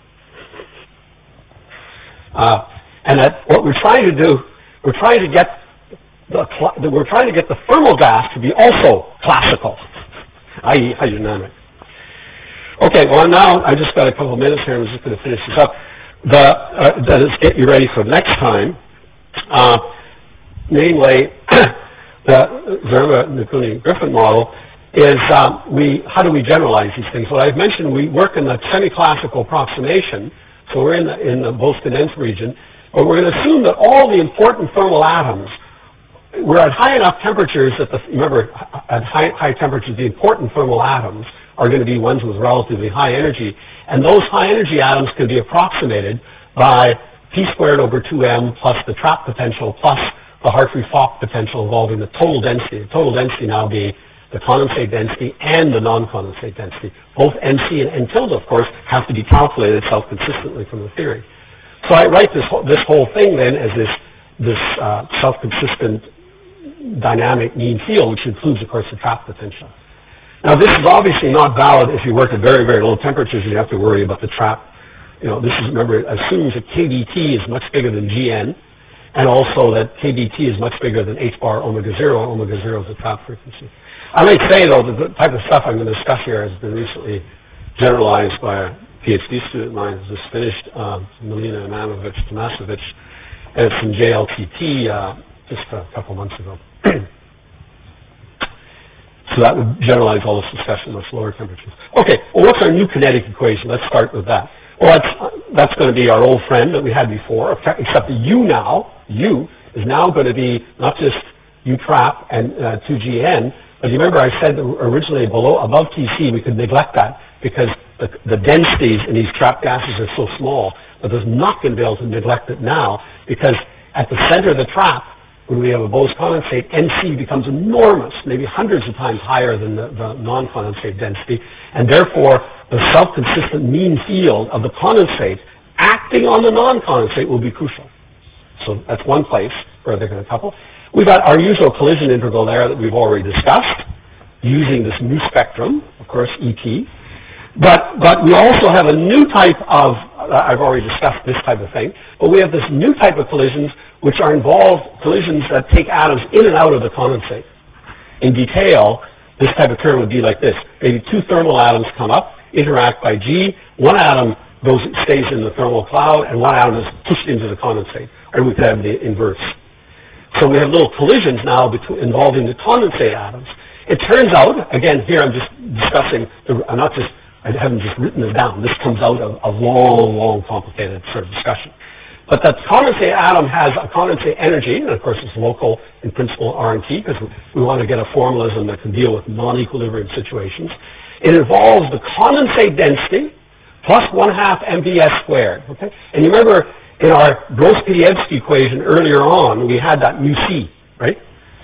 Uh, and that what we're trying to do, we're trying to get the, we're trying to get the thermal gas to be also classical, that is hydrodynamic. Okay, well now I just got a couple of minutes here. I'm just going to finish this up. The uh, let's get you ready for next time. Uh, namely. The Zermelo-Nikouni-Griffin model is um, we. How do we generalize these things? Well, I've mentioned we work in the semi-classical approximation, so we're in the, in the most condensed region, but we're going to assume that all the important thermal atoms, we're at high enough temperatures that, the, remember, at high, high temperatures, the important thermal atoms are going to be ones with relatively high energy, and those high energy atoms can be approximated by P squared over two M plus the trap potential plus the Hartree-Fock potential involving the total density, the total density now being the condensate density and the non-condensate density. Both N C and N tilde, of course, have to be calculated self-consistently from the theory. So I write this, this whole thing then as this, this uh, self-consistent dynamic mean field, which includes, of course, the trap potential. Now, this is obviously not valid if you work at very, very low temperatures. You have to worry about the trap. You know, this is, remember, it assumes that K D T is much bigger than G N, and also that K D T is much bigger than H bar omega zero. Omega zero is the trap frequency. I might say, though, that the type of stuff I'm going to discuss here has been recently generalized by a PhD student of mine who's just finished, um, Melina Imamovich-Tomasevich, and it's from J L T P uh, just a couple months ago. So that would generalize all this discussion at much lower temperatures. Okay, well, what's our new kinetic equation? Let's start with that. Well, that's, that's going to be our old friend that we had before, except the U now, U, is now going to be not just U trap and uh, two G N, but you remember I said that originally below, above T C, we could neglect that because the, the densities in these trapped gases are so small, but there's not going to be able to neglect it now because at the center of the trap, when we have a Bose condensate, N C becomes enormous, maybe hundreds of times higher than the, the non-condensate density, and therefore the self-consistent mean field of the condensate acting on the non-condensate will be crucial. So that's one place where they're going to couple. We've got our usual collision integral there that we've already discussed, using this new spectrum, of course, E T. But, but we also have a new type of, uh, I've already discussed this type of thing, but we have this new type of collisions which are involved collisions that take atoms in and out of the condensate. In detail, this type of curve would be like this. Maybe two thermal atoms come up, interact by G, one atom goes stays in the thermal cloud, and one atom is pushed into the condensate. Or we could have the inverse. So we have little collisions now between, involving the condensate atoms. It turns out, again, here I'm just discussing, the, I'm not just, I haven't just written this down. This comes out of a long, long, complicated sort of discussion. But that condensate atom has a condensate energy, and of course it's local in principle R and T, because we want to get a formalism that can deal with non-equilibrium situations. It involves the condensate density plus one half M V S squared. Okay? And you remember in our Gross-Pedievsky equation earlier on, we had that mu C, right?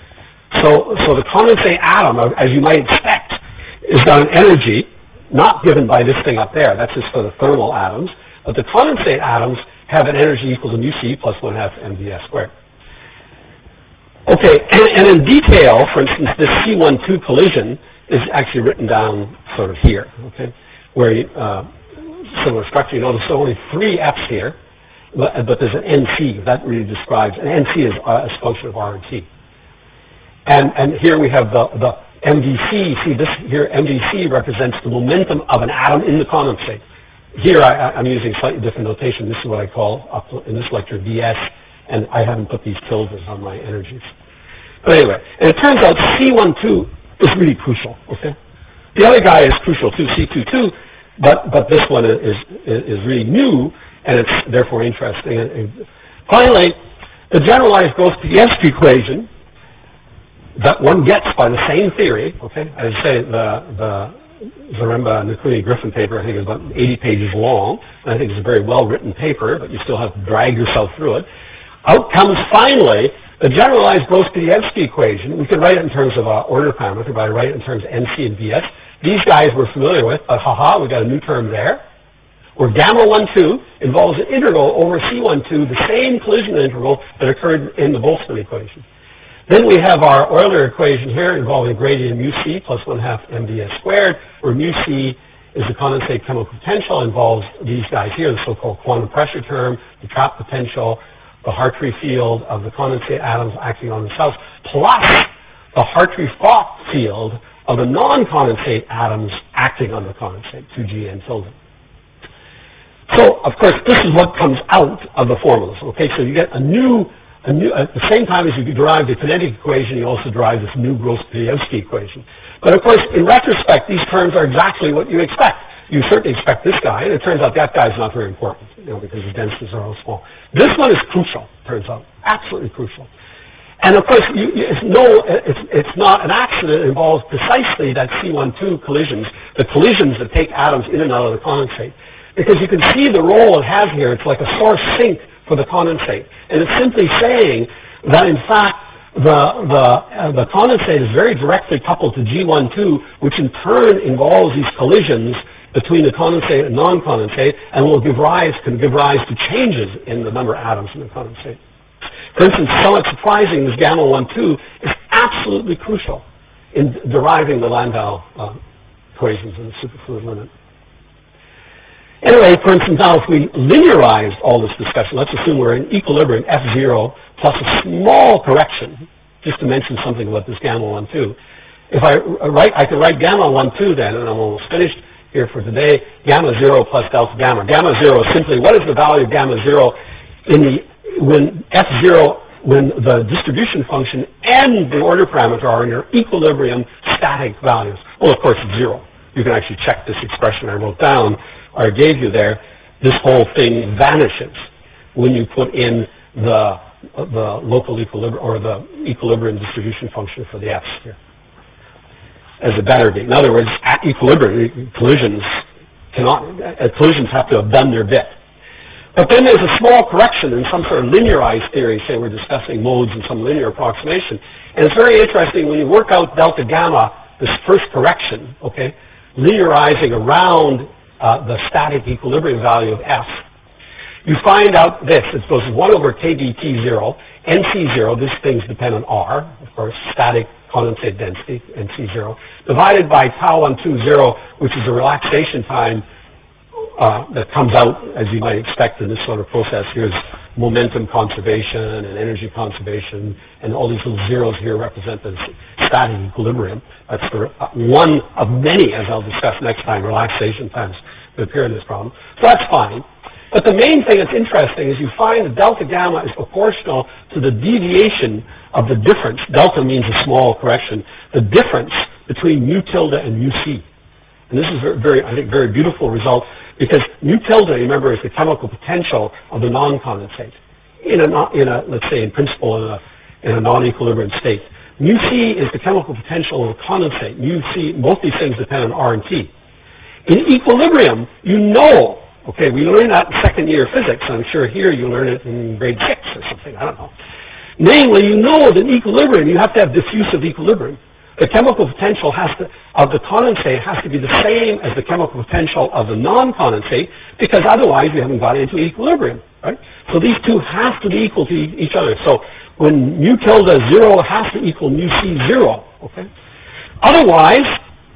So, so the condensate atom, as you might expect, is got an energy not given by this thing up there. That's just for the thermal atoms. But the condensate atoms have an energy equal to mu C plus one half M V S squared. Okay, and, and in detail, for instance, this C one two collision is actually written down sort of here, okay, where you, uh, similar structure. You notice there are only three F's here, but, but there's an N C. That really describes, and N C is uh, a function of R and T. And, and here we have the, the M D C. See, this here, M D C represents the momentum of an atom in the condensate. Here I, I'm using slightly different notation. This is what I call, up in this lecture, V S, and I haven't put these tildes on my energies. But anyway, and it turns out C twelve is really crucial, okay? The other guy is crucial too, C twenty-two, but, but this one is, is, is really new, and it's therefore interesting. And, and finally, the generalized Gross-Pievsky equation that one gets by the same theory, okay? As I say, the, the Zaremba, Nukuni, Griffin paper, I think, is about eighty pages long. And I think it's a very well-written paper, but you still have to drag yourself through it. Out comes, finally, the generalized Gross-Pievsky equation. We can write it in terms of uh, order parameter, but I write it in terms of N C and V S. These guys we're familiar with, but haha, we got a new term there. Where gamma twelve involves an integral over C twelve, the same collision integral that occurred in the Boltzmann equation. Then we have our Euler equation here involving gradient mu c plus one half M d S squared, where mu c is the condensate chemical potential, involves these guys here, the so-called quantum pressure term, the trap potential, the Hartree field of the condensate atoms acting on themselves, plus the Hartree-Fock field of the non-condensate atoms acting on the condensate, two G and tilde. So, of course, this is what comes out of the formulas. Okay, so you get a new, a new at the same time as you derive the kinetic equation, you also derive this new Gross-Pievsky equation. But of course, in retrospect, these terms are exactly what you expect. You certainly expect this guy, and it turns out that guy's not very important, you know, because the densities are all small. This one is crucial, turns out, absolutely crucial. And of course, you, you, it's, no, it's, it's not an accident. It involves precisely that C twelve collisions, the collisions that take atoms in and out of the condensate. Because you can see the role it has here. It's like a source sink for the condensate. And it's simply saying that, in fact, the, the, uh, the condensate is very directly coupled to G twelve, which in turn involves these collisions between the condensate and non-condensate, and will give rise, can give rise to changes in the number of atoms in the condensate. For instance, somewhat surprising, this gamma twelve is absolutely crucial in deriving the Landau uh, equations in the superfluid limit. Anyway, for instance, now if we linearized all this discussion, let's assume we're in equilibrium F zero plus a small correction, just to mention something about this gamma twelve. If I write, I can write gamma twelve then, and I'm almost finished here for today, gamma zero plus delta gamma. Gamma zero is simply, what is the value of gamma zero in the, when F zero, when the distribution function and the order parameter are in their equilibrium static values? Well, of course, it's zero. You can actually check this expression I wrote down, or I gave you there. This whole thing vanishes when you put in the, the local equilibrium, or the equilibrium distribution function for the F's here as a better gate. In other words, at equilibrium, collisions cannot, uh, collisions have to have done their bit. But then there's a small correction in some sort of linearized theory, say we're discussing modes in some linear approximation. And it's very interesting when you work out delta gamma, this first correction, okay, linearizing around uh, the static equilibrium value of F, you find out this. It goes one over K B T zero, N C zero, these things depend on R, of course, static condensate density, N C zero, divided by tau one two zero, which is the relaxation time uh, that comes out, as you might expect in this sort of process. Here's momentum conservation and energy conservation, and all these little zeros here represent the static equilibrium. That's the, uh, one of many, as I'll discuss next time, relaxation times that appear in this problem. So that's fine. But the main thing that's interesting is you find that delta gamma is proportional to the deviation of the difference. Delta means a small correction. The difference between mu tilde and mu c. And this is a very, I think, very beautiful result, because mu tilde, remember, is the chemical potential of the non-condensate in a, in a, let's say, in principle, in a, in a non-equilibrium state. Mu c is the chemical potential of the condensate. Mu c, both these things depend on R and T. In equilibrium, you know. Okay, we learn that in second year physics. I'm sure here you learn it in grade six or something. I don't know. Namely, you know that in equilibrium, you have to have diffusive equilibrium. The chemical potential has to, of the condensate has to be the same as the chemical potential of the non-condensate, because otherwise we haven't got into equilibrium, right? So these two have to be equal to each other. So when mu tilde zero has to equal mu c zero, okay? Otherwise,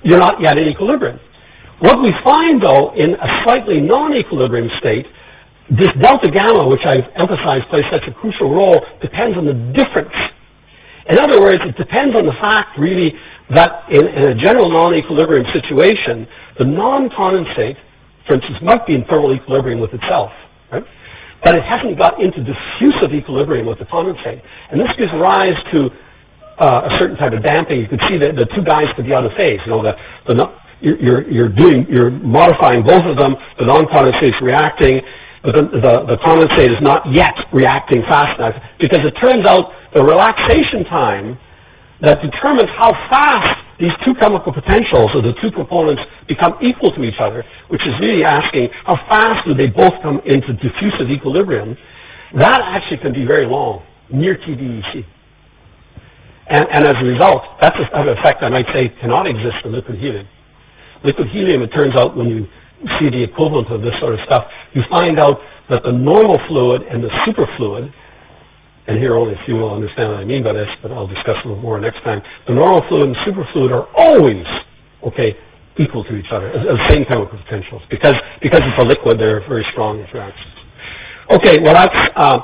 you're not yet in equilibrium. What we find, though, in a slightly non-equilibrium state, this delta gamma, which I've emphasized plays such a crucial role, depends on the difference. In other words, it depends on the fact, really, that in, in a general non-equilibrium situation, the non-condensate, for instance, might be in thermal equilibrium with itself, right? But it hasn't got into diffusive equilibrium with the condensate. And this gives rise to uh, a certain type of damping. You could see that the two guys could be out of phase. You know, the, the, you're, you're, doing, you're modifying both of them. The non-condensate is reacting, but the, the, the condensate is not yet reacting fast enough, because it turns out the relaxation time that determines how fast these two chemical potentials or the two components become equal to each other, which is really asking how fast do they both come into diffusive equilibrium, that actually can be very long, near T D E C. And, and as a result, that's an effect I might say cannot exist in liquid helium. Liquid helium, it turns out, when you see the equivalent of this sort of stuff, you find out that the normal fluid and the superfluid, and here only a few will understand what I mean by this, but I'll discuss a little more next time. The normal fluid and superfluid are always, okay, equal to each other, the same chemical potentials. Because, because it's a liquid, they're very strong interactions. Okay, well that's, uh,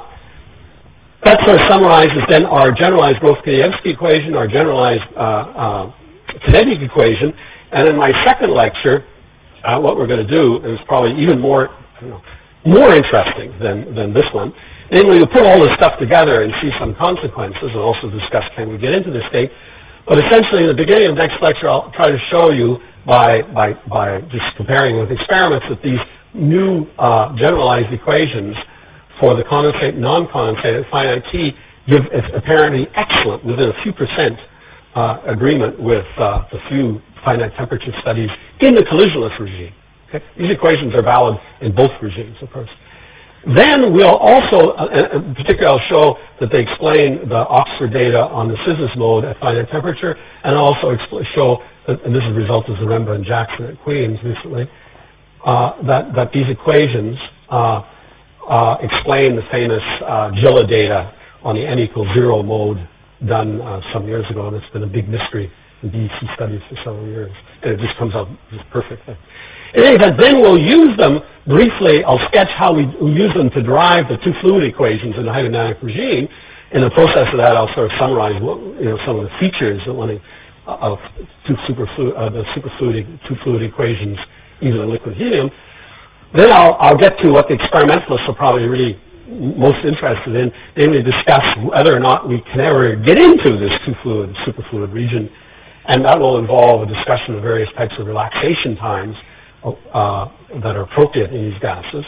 that sort of summarizes then our generalized Grothe-Kaniewski equation, our generalized uh, uh, kinetic equation. And in my second lecture, uh, what we're going to do is probably even more, you know, more interesting than, than this one. Namely, we'll put all this stuff together and see some consequences, and also discuss can we get into this state. But essentially, in the beginning of the next lecture, I'll try to show you by, by, by just comparing with experiments that these new uh, generalized equations for the condensate and non-condensate at finite T give it's apparently excellent, within a few percent uh, agreement with uh, the few finite temperature studies in the collisionless regime. Okay? These equations are valid in both regimes, of course. Then we'll also, uh, in particular, I'll show that they explain the Oxford data on the scissors mode at finite temperature, and also show, that, and this is a result of Zaremba and Jackson at Queens recently, uh, that, that these equations uh, uh, explain the famous uh, Gilla data on the n equals zero mode done uh, some years ago, and it's been a big mystery in D E C studies for several years, and it just comes out just perfectly. In any event, then we'll use them briefly. I'll sketch how we use them to derive the two fluid equations in the hydrodynamic regime. In the process of that, I'll sort of summarize what, you know, some of the features of, one, of two superfluid, uh, the superfluid two fluid equations, even in liquid helium. Then I'll, I'll get to what the experimentalists are probably really most interested in, namely discuss whether or not we can ever get into this two fluid superfluid region, and that will involve a discussion of various types of relaxation times Uh, that are appropriate in these gases.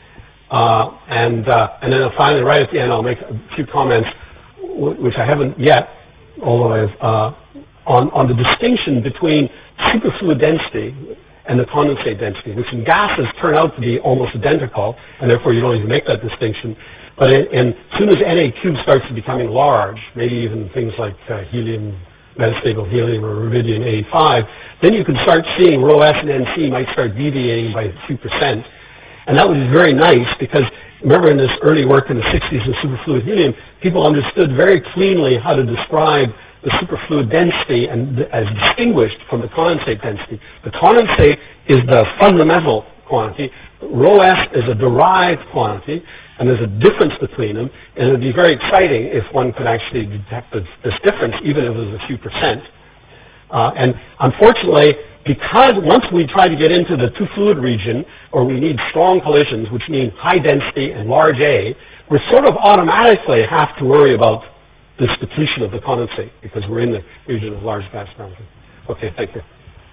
Uh, and, uh, and then finally, right at the end, I'll make a few comments, w which I haven't yet, although I've, uh, on, on the distinction between superfluid density and the condensate density, which in gases turn out to be almost identical, and therefore you don't even make that distinction. But in, in, as soon as N A cubed starts becoming large, maybe even things like uh, helium, metastable helium, or rubidium eighty-five, then you can start seeing rho S and N C might start deviating by a few percent. And that would be very nice, because remember in this early work in the sixties in superfluid helium, people understood very cleanly how to describe the superfluid density and as distinguished from the condensate density. The condensate is the fundamental quantity. Rho S is a derived quantity, and there's a difference between them, and it would be very exciting if one could actually detect this, this difference, even if it was a few percent. Uh, and unfortunately, because once we try to get into the two-fluid region, or we need strong collisions, which mean high density and large A, we sort of automatically have to worry about this depletion of the condensate, because we're in the region of large gas boundary. Okay, thank you.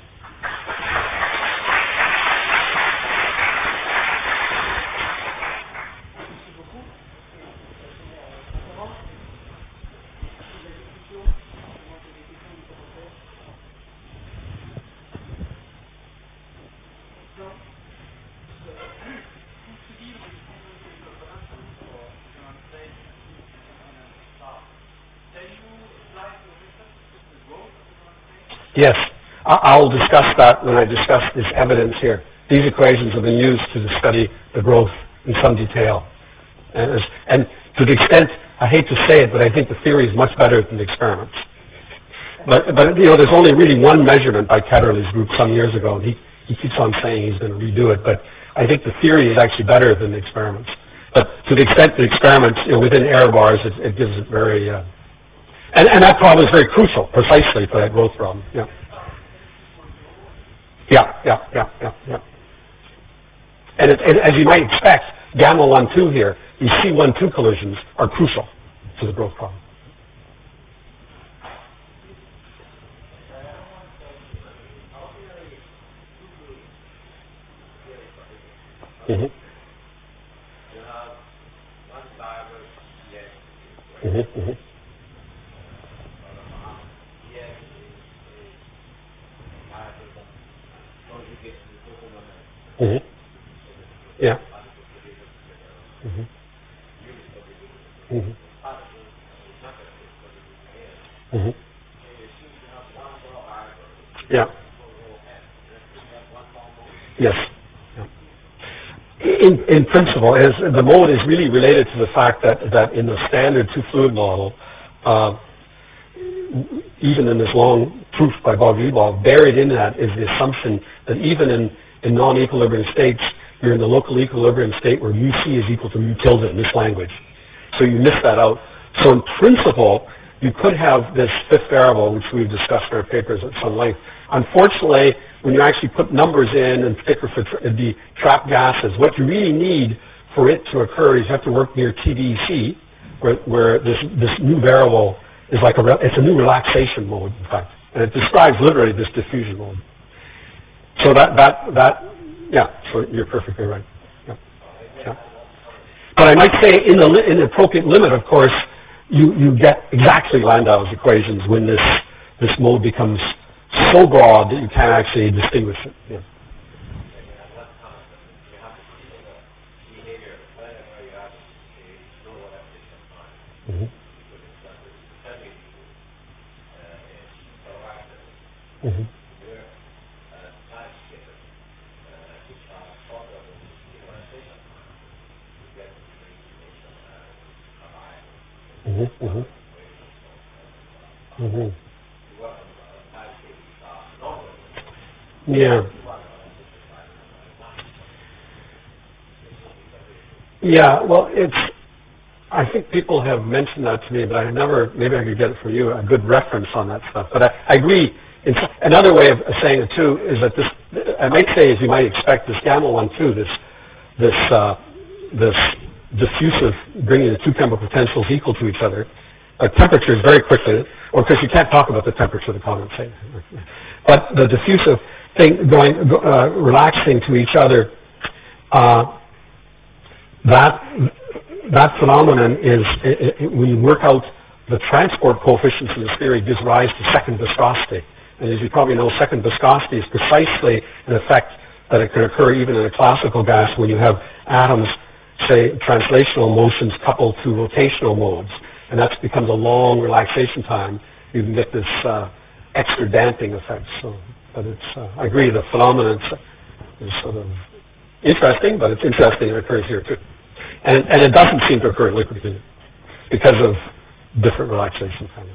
Yes, I'll discuss that when I discuss this evidence here. These equations have been used to study the growth in some detail. And, and to the extent, I hate to say it, but I think the theory is much better than the experiments. But, but you know, there's only really one measurement by Ketterle's group some years ago, and he, he keeps on saying he's going to redo it. But I think the theory is actually better than the experiments. But to the extent the experiments, you know, within error bars, it, it gives it very... Uh, and, and that problem is very crucial, precisely, for that growth problem. Yeah. Yeah, yeah, yeah, yeah, yeah. And it, it, as you might expect, gamma one two here, these C one two collisions are crucial to the growth problem. Mm-hmm. Mm-hmm, mm-hmm. Mm-hmm. Yeah. Mm-hmm. Mm-hmm. Mm-hmm. Yeah. Yes. Yeah. In, in principle, as the mode is really related to the fact that, that in the standard two-fluid model, uh, even in this long proof by Bogg-Lebov, buried in that is the assumption that even in, in non-equilibrium states, you're in the local equilibrium state where mu c is equal to mu tilde in this language. So you miss that out. So in principle, you could have this fifth variable, which we've discussed in our papers at some length. Unfortunately, when you actually put numbers in, in particular for tra the trapped gases, what you really need for it to occur is you have to work near T D C, where, where this, this new variable is like a, it's a new relaxation mode, in fact. And it describes literally this diffusion mode. So that, that, that, yeah, so you're perfectly right. Yeah. Yeah. But I might say in the, in the appropriate limit, of course, you, you get exactly Landau's equations when this, this mode becomes so broad that you can't actually distinguish it. Yeah. Mm-hmm. Mm-hmm. Mm-hmm. Mm-hmm. Mm-hmm. Yeah. Yeah, well, it's, I think people have mentioned that to me, but I never, maybe I could get it from you, a good reference on that stuff. But I, I agree. It's, another way of saying it, too, is that this, I might say, as you might expect, this gamma one two, this, this, uh, this diffusive, bringing the two chemical potentials equal to each other, uh, temperatures very quickly, or because you can't talk about the temperature of the condensate. But the diffusive thing going, uh, relaxing to each other, uh, that, that phenomenon is, it, it, when you work out the transport coefficients in this theory, gives rise to second viscosity. And as you probably know, second viscosity is precisely an effect that it can occur even in a classical gas when you have atoms, say, translational motions coupled to rotational modes. And that becomes a long relaxation time. You can get this uh, extra damping effect. So, but it's, uh, I agree, the phenomenon is sort of interesting, but it's interesting it occurs here too. And, and it doesn't seem to occur in liquid helium because of different relaxation times.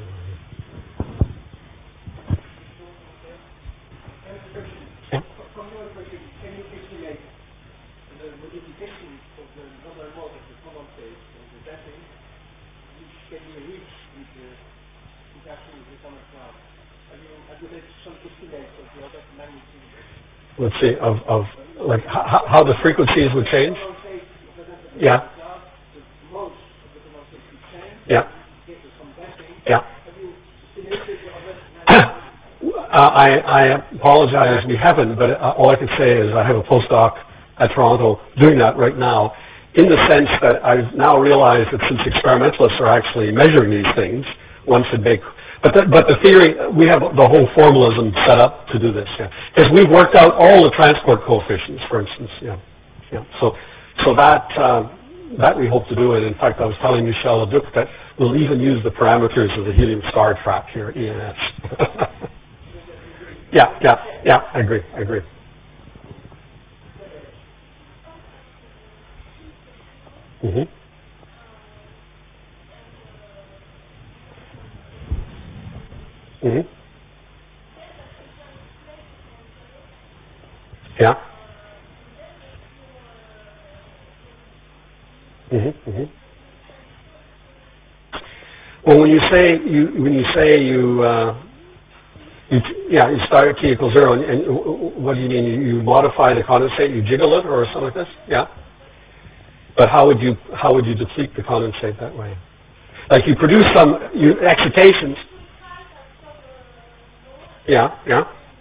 Let's see, of, of like how, how the frequencies would change? Yeah. Yeah. Yeah. uh, I, I apologize, we haven't, but uh, all I can say is I have a postdoc at Toronto doing that right now, in the sense that I've now realized that since experimentalists are actually measuring these things, one should make... But the, but the theory, we have the whole formalism set up to do this, yeah. Because we've worked out all the transport coefficients, for instance, yeah. yeah. So, so that, uh, that we hope to do, and in fact I was telling Michel Leduc that we'll even use the parameters of the helium star trap here at E N S. yeah, yeah, yeah, I agree, I agree. Mm-hmm. Mm-hmm. Yeah. Mm-hmm. Mm-hmm. Well, when you say you when you say you, uh, you yeah you start at t equals zero, and, and what do you mean? You, you modify the condensate, you jiggle it, or something like this? Yeah. But how would you how would you deplete the condensate that way? Like you produce some you, excitations. Yeah. Yeah.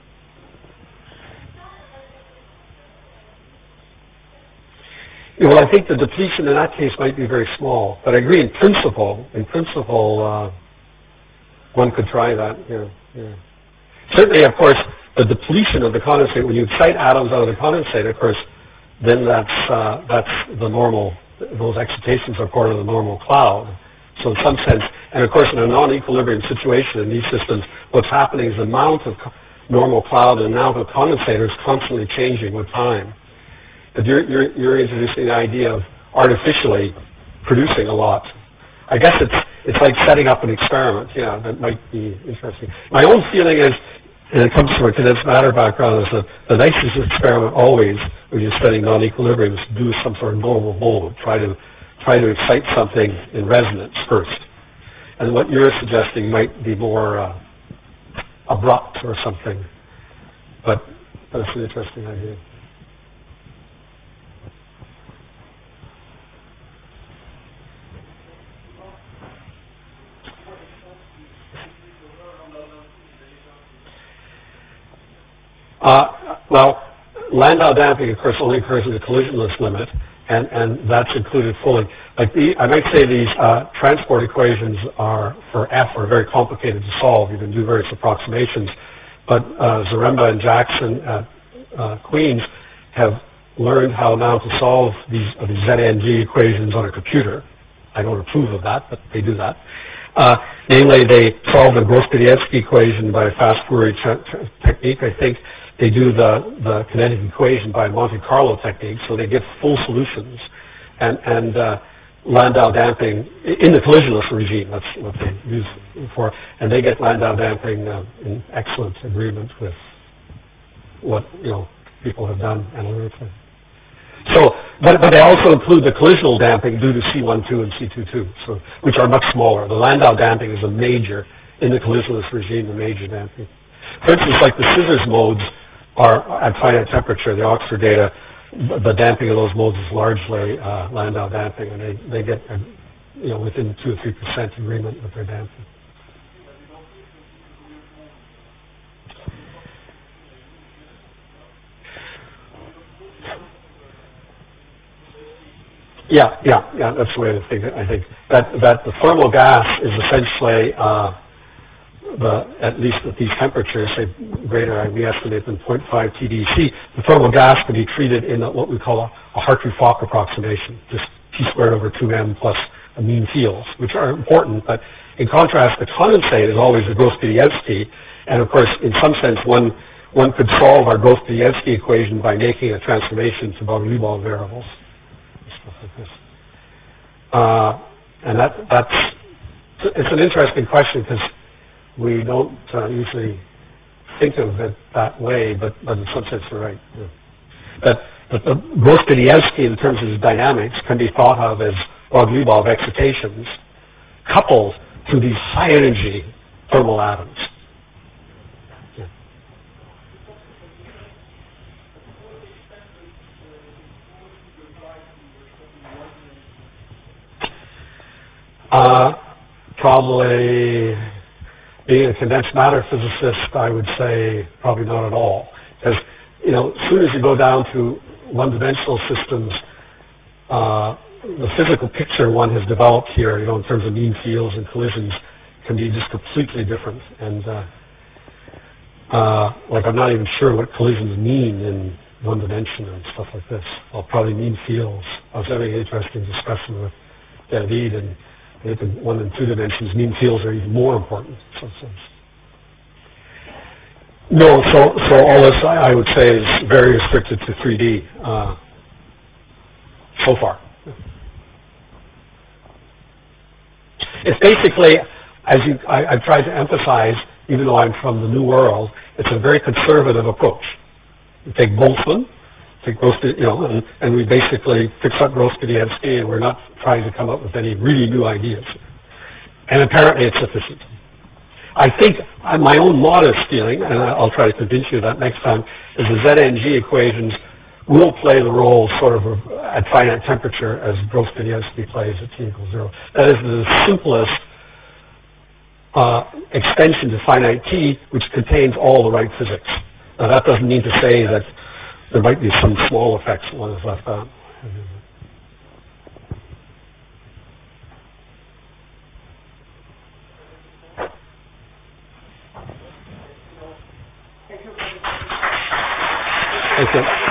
Well, I think the depletion in that case might be very small, but I agree in principle. In principle, uh, one could try that. Yeah, yeah. Certainly, of course, the depletion of the condensate, when you excite atoms out of the condensate, of course, then that's uh, that's the normal. Those excitations are part of the normal cloud. So in some sense, and of course, in a non-equilibrium situation in these systems, what's happening is the amount of normal cloud and the amount of condensate is constantly changing with time. But you're, you're, you're introducing the idea of artificially producing a lot. I guess it's it's like setting up an experiment. Yeah, that might be interesting. My own feeling is, and it comes from a condensed matter background, is that the nicest experiment always, when you're studying non-equilibrium, is to do some sort of normal mode. Try to try to excite something in resonance first. And what you're suggesting might be more uh, abrupt or something. But that's an interesting idea. Uh, well, Landau damping, of course, only occurs in the collisionless limit, and, and that's included fully. Like the, I might say these uh, transport equations are for F are very complicated to solve. You can do various approximations, but uh, Zaremba and Jackson at uh, Queens have learned how now to solve these, uh, these Z N G equations on a computer. I don't approve of that, but they do that. Uh, namely, they solve the Gross-Pedievsky equation by a fast Fourier technique, I think. They do the, the kinetic equation by Monte Carlo technique, so they get full solutions. And, and uh, Landau damping, in the collisionless regime, that's what they use for, and they get Landau damping uh, in excellent agreement with what, you know, people have done analytically. So, but, but they also include the collisional damping due to C twelve and C twenty-two, so, which are much smaller. The Landau damping is a major, in the collisionless regime, a major damping. For instance, like the scissors modes are at finite temperature, the Oxford data, the damping of those modes is largely uh, Landau damping, and they, they get, uh, you know, within two or three percent agreement with their damping. Yeah, yeah, yeah. That's the way to think it. I think that that the thermal gas is essentially uh, the at least at these temperatures, say greater, we estimate than zero point five T D C. The thermal gas can be treated in a, what we call a, a Hartree-Fock approximation, just T squared over two m plus a mean fields, which are important. But in contrast, the condensate is always a Gross-Pedievsky, and of course, in some sense, one one could solve our Gross-Pedievsky equation by making a transformation to Bogoliubov variables. Stuff like this. Uh, and that, that's, it's an interesting question because we don't uh, usually think of it that way, but, but in some sense you're right. Yeah. That, that the Gross-Pedievsky in terms of the dynamics can be thought of as Bogoliubov excitations coupled to these high energy thermal atoms. Yeah. Uh, probably, being a condensed matter physicist, I would say probably not at all. Because, you know, as soon as you go down to one-dimensional systems, uh, the physical picture one has developed here, you know, in terms of mean fields and collisions, can be just completely different. And, uh, uh, like, I'm not even sure what collisions mean in one dimension and stuff like this. Well, probably mean fields. I was having an interesting discussion with David, and I think in one and two dimensions, mean fields are even more important in some sense. No, so so all this I, I would say is very restricted to three D uh, so far. It's basically as you, I, I've tried to emphasize, even though I'm from the New World, it's a very conservative approach. You take Boltzmann, take Grosky, you know, and, and we basically fix up Grosky-Dievsky, and we're not trying to come up with any really new ideas. And apparently it's sufficient. I think uh, my own modest feeling, and I'll try to convince you that next time, is the Z N G equations will play the role sort of at finite temperature as Grosky-Dievsky plays at T equals zero. That is the simplest uh, extension to finite T, which contains all the right physics. Now that doesn't mean to say that there might be some small effects one is left out. Thank you.